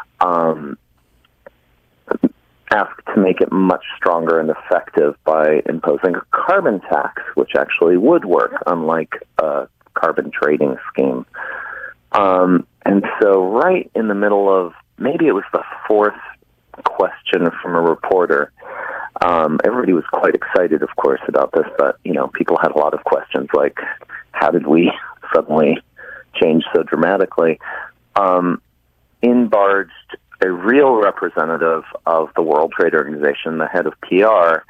[SPEAKER 19] ask to make it much stronger and effective by imposing a carbon tax, which actually would work, unlike a carbon trading scheme. And so right in the middle of, maybe it was the fourth question from a reporter, everybody was quite excited, of course, about this, but, people had a lot of questions like, how did we suddenly change so dramatically? In barged a real representative of the World Trade Organization, the head of PR,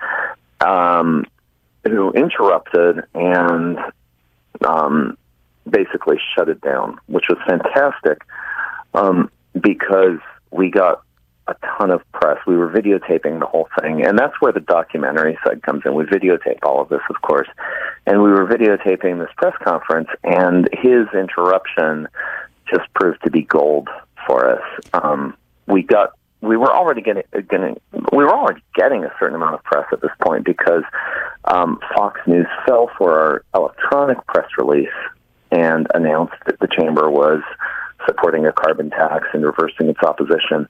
[SPEAKER 19] who interrupted and basically shut it down, which was fantastic because we got a ton of press. We were videotaping the whole thing, and that's where the documentary side comes in. We videotape all of this, of course, and we were videotaping this press conference, and his interruption just proved to be gold for us. We were already getting a certain amount of press at this point because Fox News fell for our electronic press release and announced that the Chamber was supporting a carbon tax and reversing its opposition.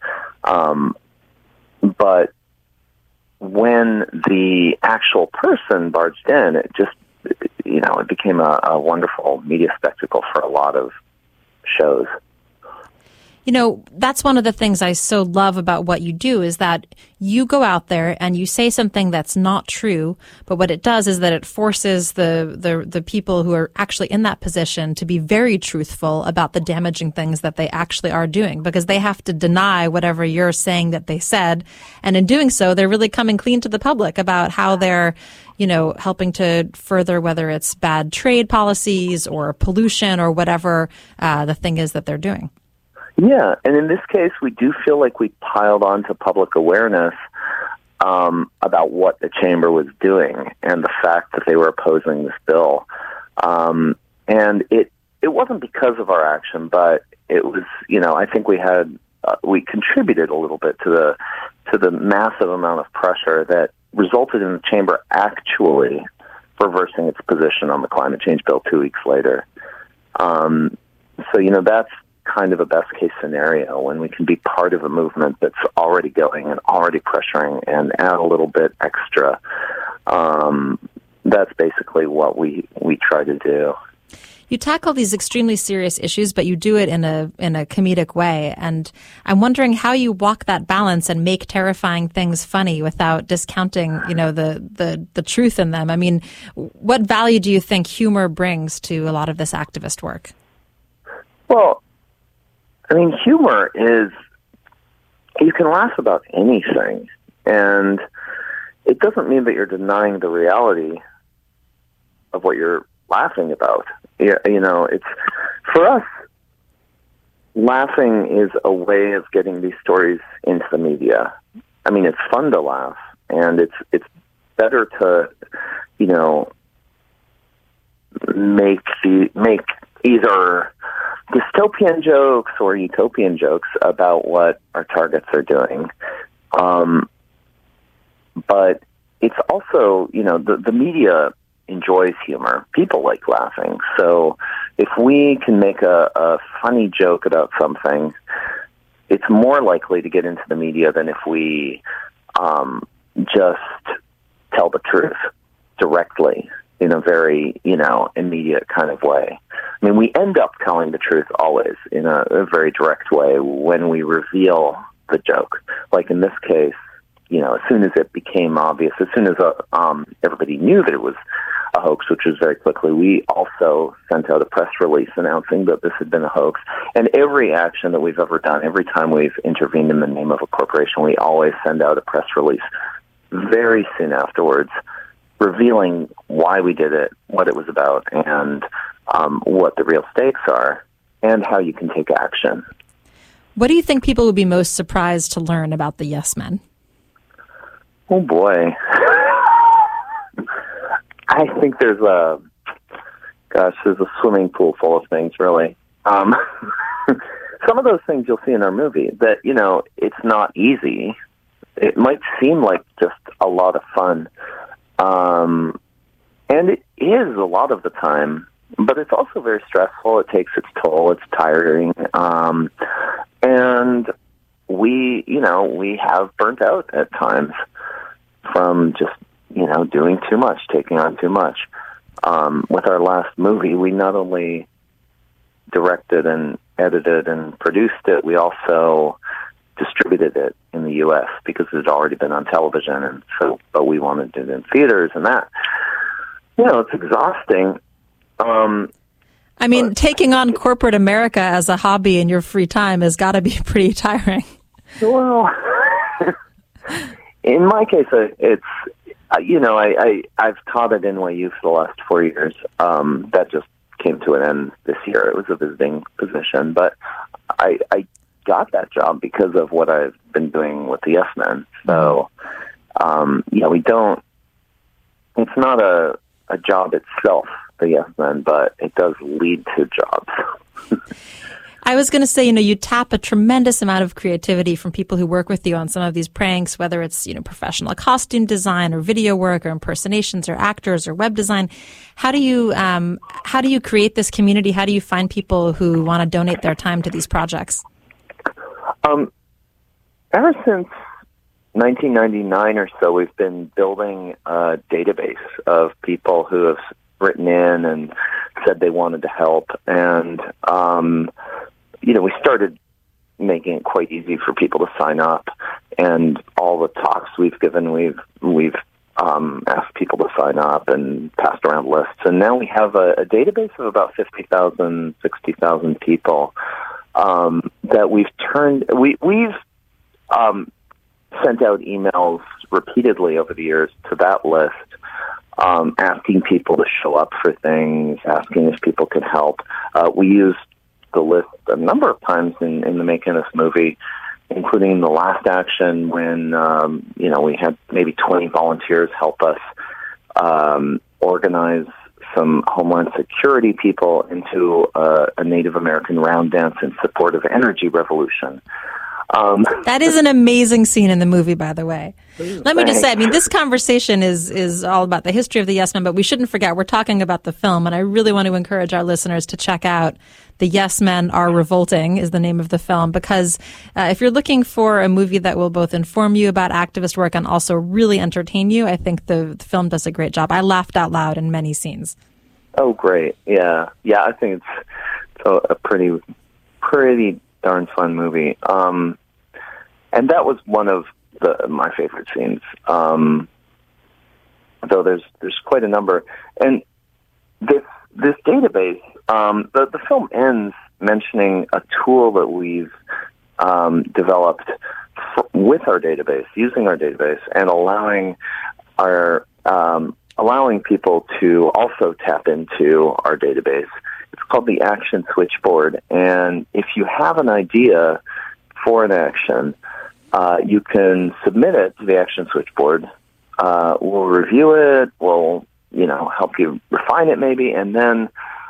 [SPEAKER 19] But when the actual person barged in, it just, it became a wonderful media spectacle for a lot of shows.
[SPEAKER 14] That's one of the things I so love about what you do is that you go out there and you say something that's not true, but what it does is that it forces the people who are actually in that position to be very truthful about the damaging things that they actually are doing, because they have to deny whatever you're saying that they said. And in doing so, they're really coming clean to the public about how they're helping to further, whether it's bad trade policies or pollution or whatever the thing is that they're doing.
[SPEAKER 19] Yeah, and in this case, we do feel like we piled on to public awareness about what the Chamber was doing and the fact that they were opposing this bill. And it wasn't because of our action, but it was, I think we contributed a little bit to the massive amount of pressure that resulted in the Chamber actually reversing its position on the climate change bill 2 weeks later. So, that's kind of a best case scenario when we can be part of a movement that's already going and already pressuring and add a little bit extra. That's basically what we try to do.
[SPEAKER 14] You tackle these extremely serious issues, but you do it in a comedic way. And I'm wondering how you walk that balance and make terrifying things funny without discounting, the truth in them. I mean, what value do you think humor brings to a lot of this activist work?
[SPEAKER 19] Well, I mean, humor is, you can laugh about anything, and it doesn't mean that you're denying the reality of what you're laughing about. It's, for us, laughing is a way of getting these stories into the media. I mean, it's fun to laugh, and it's better to, make either dystopian jokes or utopian jokes about what our targets are doing. But it's also, the media enjoys humor. People like laughing. So if we can make a funny joke about something, it's more likely to get into the media than if we just tell the truth directly in a very, immediate kind of way. I mean, we end up telling the truth always in a very direct way when we reveal the joke. Like in this case, as soon as it became obvious, as soon as everybody knew that it was a hoax, which was very quickly, we also sent out a press release announcing that this had been a hoax. And every action that we've ever done, every time we've intervened in the name of a corporation, we always send out a press release very soon afterwards, revealing why we did it, what it was about, and what the real stakes are, and how you can take action.
[SPEAKER 14] What do you think people would be most surprised to learn about the Yes Men?
[SPEAKER 19] Oh, boy. I think there's a swimming pool full of things, really. Some of those things you'll see in our movie that, it's not easy. It might seem like just a lot of fun. And it is a lot of the time, but it's also very stressful. It takes its toll. It's tiring. And we have burnt out at times from just, doing too much, taking on too much. With our last movie, we not only directed and edited and produced it, we also distributed it in the U.S. because it had already been on television, and but we wanted it in theaters, and that, it's exhausting.
[SPEAKER 14] I mean, taking on corporate America as a hobby in your free time has got to be pretty tiring.
[SPEAKER 19] Well, in my case, it's, I've taught at NYU for the last 4 years. That just came to an end this year. It was a visiting position, but I got that job because of what I've been doing with the Yes Men. So, it's not a job itself, the Yes Men, but it does lead to jobs.
[SPEAKER 14] I was going to say, you tap a tremendous amount of creativity from people who work with you on some of these pranks, whether it's, professional costume design or video work or impersonations or actors or web design. How do you create this community? How do you find people who want to donate their time to these projects?
[SPEAKER 19] Ever since 1999 or so, we've been building a database of people who have written in and said they wanted to help. And, we started making it quite easy for people to sign up. And all the talks we've given, we've asked people to sign up and passed around lists. And now we have a database of about 50,000, 60,000 people that we've sent out emails repeatedly over the years to that list, asking people to show up for things, asking if people could help. We used the list a number of times in the making of this movie, including in the last action when, we had maybe 20 volunteers help us organize some Homeland Security people into a Native American round dance in support of energy revolution.
[SPEAKER 14] That is an amazing scene in the movie, by the way. Let me just say, I mean, this conversation is all about the history of the Yes Men, but we shouldn't forget we're talking about the film, and I really want to encourage our listeners to check out The Yes Men Are Revolting is the name of the film, because if you're looking for a movie that will both inform you about activist work and also really entertain you, I think the film does a great job. I laughed out loud in many scenes.
[SPEAKER 19] Oh, great. Yeah. Yeah, I think it's a pretty darn fun movie. And that was one of my favorite scenes. Though there's quite a number. And this database, the film ends mentioning a tool that we've developed with our database, using our database, and allowing people to also tap into our database. It's called the Action Switchboard, and if you have an idea for an action, you can submit it to the Action Switchboard. We'll review it, we'll help you refine it maybe, and then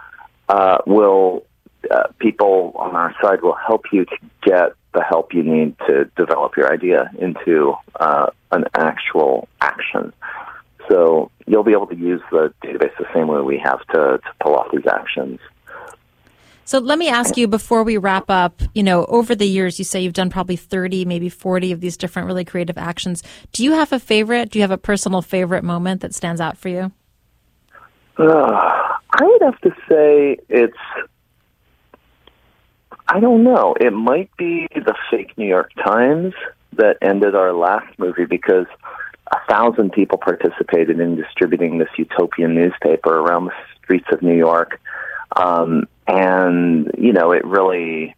[SPEAKER 19] people on our side will help you to get the help you need to develop your idea into an actual action. So you'll be able to use the database the same way we have to pull off these actions.
[SPEAKER 14] So let me ask you before we wrap up, over the years, you say you've done probably 30, maybe 40 of these different really creative actions. Do you have a favorite? Do you have a personal favorite moment that stands out for you?
[SPEAKER 19] I would have to say I don't know. It might be the fake New York Times that ended our last movie, because 1,000 people participated in distributing this utopian newspaper around the streets of New York. And, it really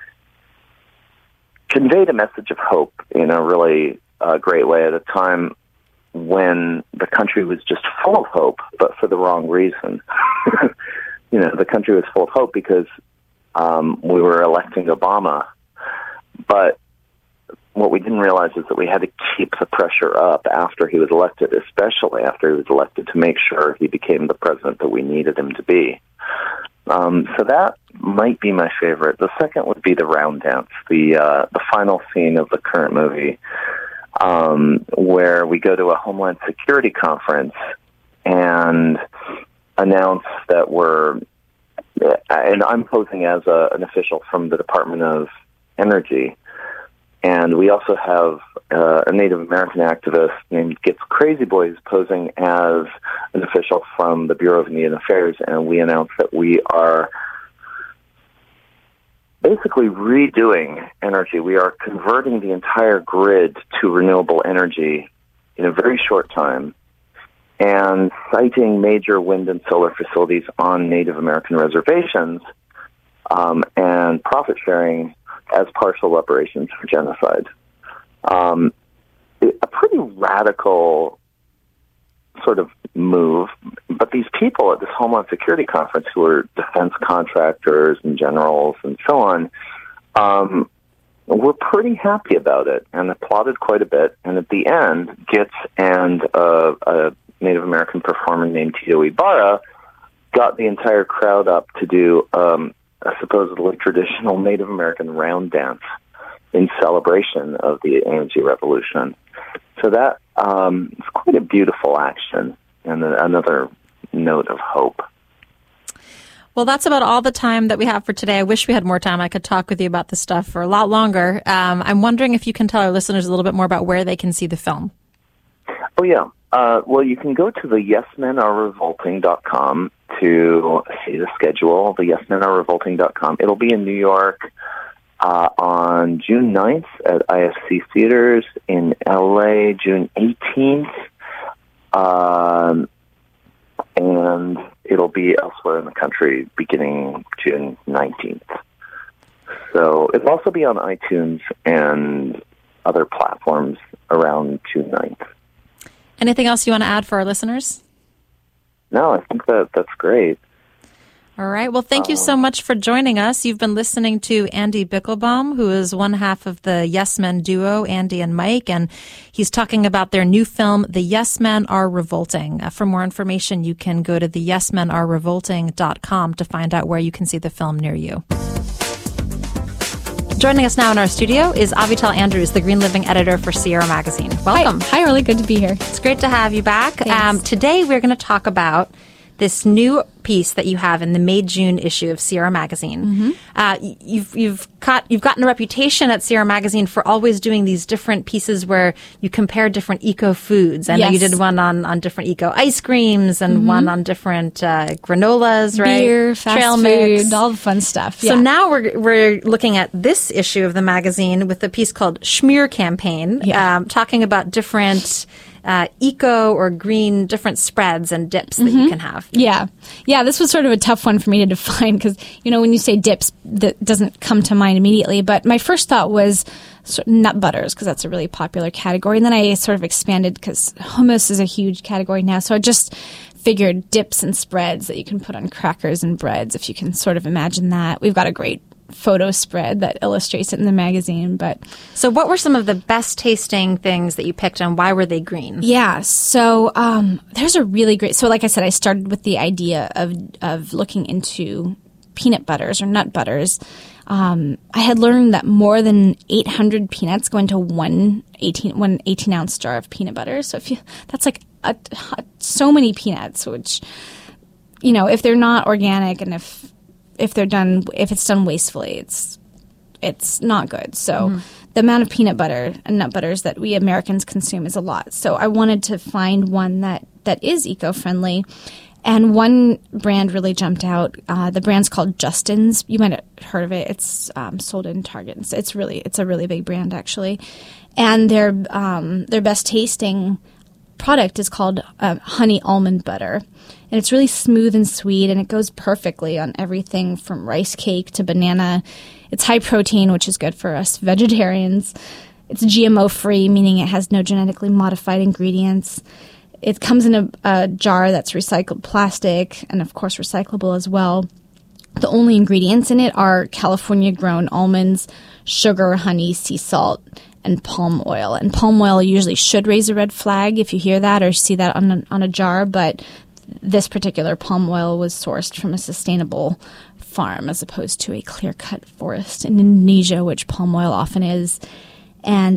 [SPEAKER 19] conveyed a message of hope in a really great way at a time when the country was just full of hope, but for the wrong reason. The country was full of hope because we were electing Obama, but what we didn't realize is that we had to keep the pressure up after he was elected, especially after he was elected, to make sure he became the president that we needed him to be. So that might be my favorite. The second would be the round dance, the final scene of the current movie, where we go to a Homeland Security conference and announce that and I'm posing as an official from the Department of Energy, and we also have a Native American activist named Gitz Crazy Boys posing as an official from the Bureau of Indian Affairs, and we announce that we are basically redoing energy. We are converting the entire grid to renewable energy in a very short time, and siting major wind and solar facilities on Native American reservations, and profit sharing as partial reparations for genocide. A pretty radical sort of move, but these people at this Homeland Security conference, who are defense contractors and generals and so on, were pretty happy about it and applauded quite a bit. And at the end, Gitz and a Native American performer named Tito Ibarra got the entire crowd up to do a supposedly traditional Native American round dance in celebration of the energy revolution. So that is quite a beautiful action and another note of hope.
[SPEAKER 14] Well, that's about all the time that we have for today. I wish we had more time. I could talk with you about this stuff for a lot longer. I'm wondering if you can tell our listeners a little bit more about where they can see the film.
[SPEAKER 19] Oh, yeah. Well, you can go to the yesmenarerevolting.com to see the schedule, the yesmenarerevolting.com. It'll be in New York on June 9th at IFC Theaters, in LA June 18th, and it'll be elsewhere in the country beginning June 19th. So it'll also be on iTunes and other platforms around June 9th.
[SPEAKER 14] Anything else you want to add for our listeners?
[SPEAKER 19] No, I think that's great.
[SPEAKER 14] All right. Well, thank you so much for joining us. You've been listening to Andy Bichlbaum, who is one half of the Yes Men duo, Andy and Mike, and he's talking about their new film, The Yes Men Are Revolting. For more information, you can go to theyesmenarerevolting.com to find out where you can see the film near you.
[SPEAKER 17] Joining us now in our studio is Avital Andrews, the Green Living editor for Sierra Magazine. Welcome.
[SPEAKER 20] Hi, really good to be here.
[SPEAKER 17] It's great to have you back.
[SPEAKER 20] Thanks.
[SPEAKER 17] Today we're going to talk about this new piece that you have in the May-June issue of Sierra Magazine. You've gotten a reputation at Sierra Magazine for always doing these different pieces where you compare different eco foods. I know you did one on different eco ice creams and one on different granolas, right?
[SPEAKER 20] Beer, fast
[SPEAKER 17] Trail
[SPEAKER 20] food,
[SPEAKER 17] mix.
[SPEAKER 20] all the fun stuff.
[SPEAKER 17] So now we're looking at this issue of the magazine with a piece called Schmear Campaign, talking about different eco or green different spreads and dips that you can have.
[SPEAKER 20] Yeah, this was sort of a tough one for me to define because, when you say dips, that doesn't come to mind immediately. But my first thought was sort of nut butters because that's a really popular category. And then I sort of expanded because hummus is a huge category now. So I just figured dips and spreads that you can put on crackers and breads, if you can sort of imagine that. We've got a great photo spread that illustrates it in the magazine. But
[SPEAKER 17] so what were some of the best tasting things that you picked and why were they green?
[SPEAKER 20] Yeah, so there's a really great, so like I said, I started with the idea of looking into peanut butters or nut butters. I had learned that more than 800 peanuts go into one 18-ounce jar of peanut butter. So that's like so many peanuts, which, if they're not organic and if it's done wastefully, it's not good. So the amount of peanut butter and nut butters that we Americans consume is a lot. So I wanted to find one that is eco-friendly. And one brand really jumped out. The brand's called Justin's. You might have heard of it. It's sold in Target. It's a really big brand, actually. And their best tasting product is called honey almond butter. And it's really smooth and sweet, and it goes perfectly on everything from rice cake to banana. It's high protein, which is good for us vegetarians. It's GMO-free, meaning it has no genetically modified ingredients. It comes in a jar that's recycled plastic and, of course, recyclable as well. The only ingredients in it are California-grown almonds, sugar, honey, sea salt, and palm oil. And palm oil usually should raise a red flag if you hear that or see that on a jar, but this particular palm oil was sourced from a sustainable farm as opposed to a clear-cut forest in Indonesia, which palm oil often is. And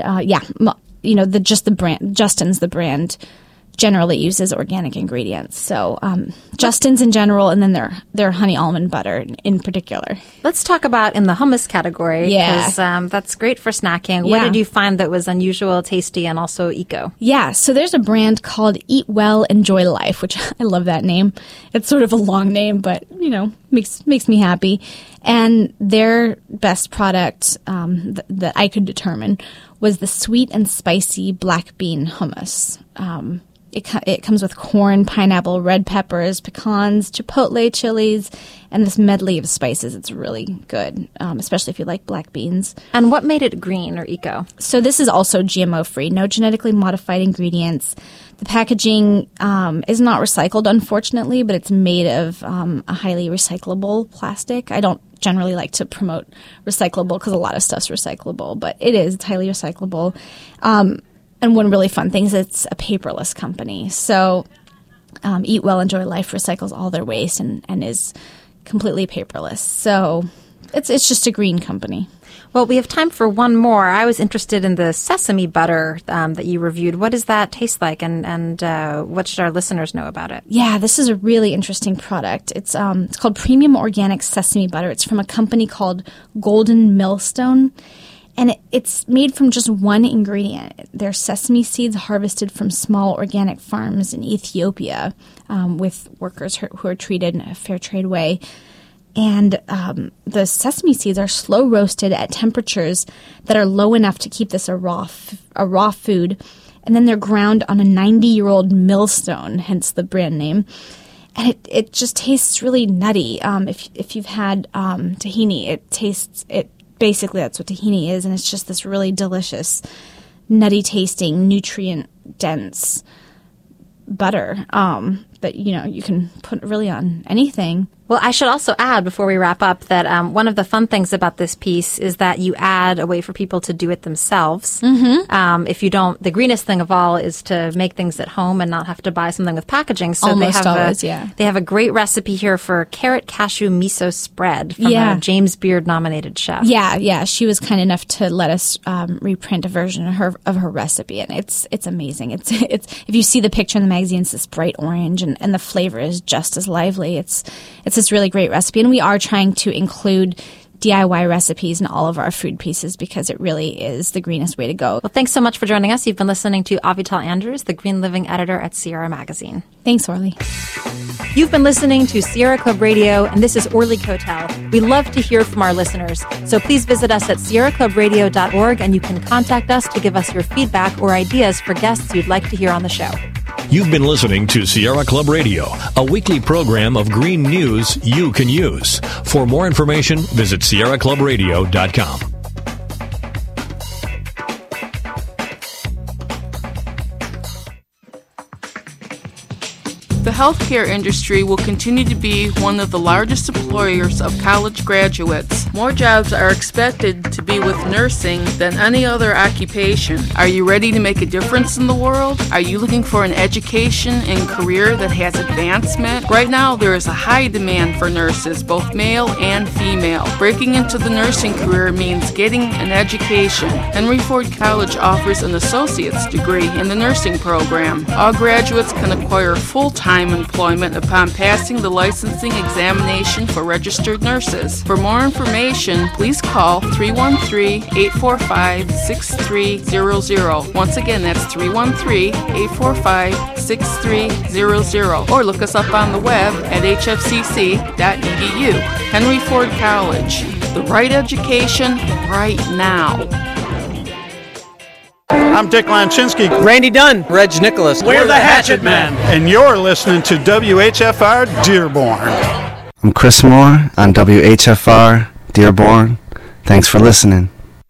[SPEAKER 20] the brand, Justin's, the brand, generally uses organic ingredients. So Justin's in general, and then their honey almond butter in particular.
[SPEAKER 17] Let's talk about in the hummus category.
[SPEAKER 20] Yeah.
[SPEAKER 17] Because that's great for snacking.
[SPEAKER 20] Yeah.
[SPEAKER 17] What did you find that was unusual, tasty, and also eco?
[SPEAKER 20] Yeah, so there's a brand called Eat Well, Enjoy Life, which I love that name. It's sort of a long name, but, makes me happy. And their best product that I could determine was the sweet and spicy black bean hummus. It comes with corn, pineapple, red peppers, pecans, chipotle chilies, and this medley of spices. It's really good, especially if you like black beans.
[SPEAKER 17] And what made it green or eco?
[SPEAKER 20] So this is also GMO-free, no genetically modified ingredients. The packaging is not recycled, unfortunately, but it's made of a highly recyclable plastic. I don't generally like to promote recyclable because a lot of stuff's recyclable, but it's highly recyclable. And one really fun thing is it's a paperless company. So Eat Well, Enjoy Life recycles all their waste and is completely paperless. So it's just a green company.
[SPEAKER 17] Well, we have time for one more. I was interested in the sesame butter that you reviewed. What does that taste like, and what should our listeners know about it?
[SPEAKER 20] Yeah, this is a really interesting product. It's called Premium Organic Sesame Butter. It's from a company called Golden Millstone. And it's made from just one ingredient. They're sesame seeds harvested from small organic farms in Ethiopia with workers who are treated in a fair trade way. And the sesame seeds are slow roasted at temperatures that are low enough to keep this a raw food. And then they're ground on a 90-year-old millstone, hence the brand name. And it just tastes really nutty. If you've had tahini, basically that's what tahini is, and it's just this really delicious, nutty tasting, nutrient dense butter. that, you can put really on anything.
[SPEAKER 17] Well, I should also add before we wrap up that one of the fun things about this piece is that you add a way for people to do it themselves.
[SPEAKER 20] Mm-hmm.
[SPEAKER 17] If you don't, the greenest thing of all is to make things at home and not have to buy something with packaging. So
[SPEAKER 20] Almost
[SPEAKER 17] they have
[SPEAKER 20] always,
[SPEAKER 17] They have a great recipe here for carrot cashew miso spread from a James Beard nominated chef.
[SPEAKER 20] Yeah. She was kind enough to let us reprint a version of her recipe, and it's amazing. It's if you see the picture in the magazine, it's this bright orange, and the flavor is just as lively. It's this really great recipe, and we are trying to include DIY recipes in all of our food pieces because it really is the greenest way to go.
[SPEAKER 17] Well, thanks so much for joining us. You've been listening to Avital Andrews, the Green Living editor at Sierra Magazine.
[SPEAKER 20] Thanks, Orly.
[SPEAKER 17] You've been listening to Sierra Club Radio, and this is Orly Kotel. We love to hear from our listeners, so please visit us at sierraclubradio.org, and you can contact us to give us your feedback or ideas for guests you'd like to hear on the show.
[SPEAKER 13] You've been listening to Sierra Club Radio, a weekly program of green news you can use. For more information, visit sierraclubradio.com.
[SPEAKER 21] The healthcare industry will continue to be one of the largest employers of college graduates. More jobs are expected to be with nursing than any other occupation. Are you ready to make a difference in the world? Are you looking for an education and career that has advancement? Right now, there is a high demand for nurses, both male and female. Breaking into the nursing career means getting an education. Henry Ford College offers an associate's degree in the nursing program. All graduates can acquire full-time employment upon passing the licensing examination for registered nurses. For more information, please call 313-845-6300. Once again, that's 313-845-6300. Or look us up on the web at hfcc.edu. Henry Ford College. The right education right now.
[SPEAKER 22] I'm Dick Lanchinsky.
[SPEAKER 23] Randy Dunn. Reg Nicholas.
[SPEAKER 22] We're the Hatchet Men. And you're listening to WHFR Dearborn.
[SPEAKER 24] I'm Chris Moore on WHFR Dearborn. Thanks for listening.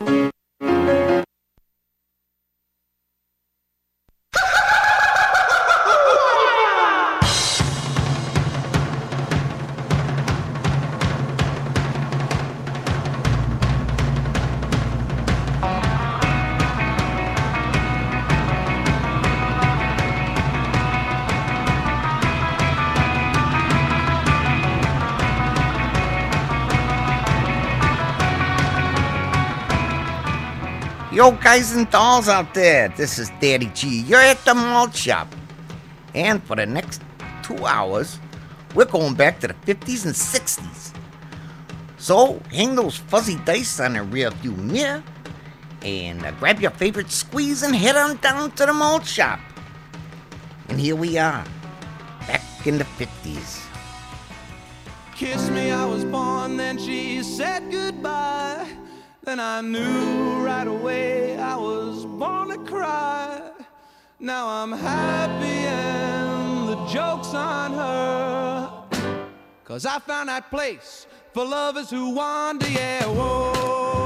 [SPEAKER 25] Yo, guys and dolls out there, this is Daddy G. You're at the malt shop. And for the next 2 hours, we're going back to the 50s and 60s. So, hang those fuzzy dice on the rear view mirror, and grab your favorite squeeze and head on down to the malt shop. And here we are, back in the 50s.
[SPEAKER 26] Kiss me, I was born, then she said goodbye. Then I knew right away I was born to cry. Now I'm happy and the joke's on her. 'Cause I found that place for lovers who wander, yeah, whoa.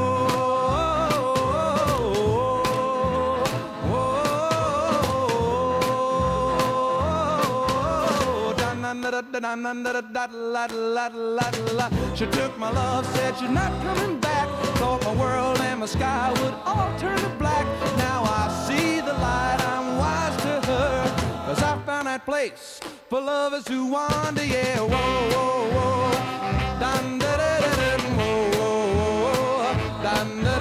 [SPEAKER 26] She took my love, said she's not coming back. Thought my world and my sky would all turn to black. Now I see the light, I'm wise to her. 'Cause I found that place for lovers who wander, yeah, whoa.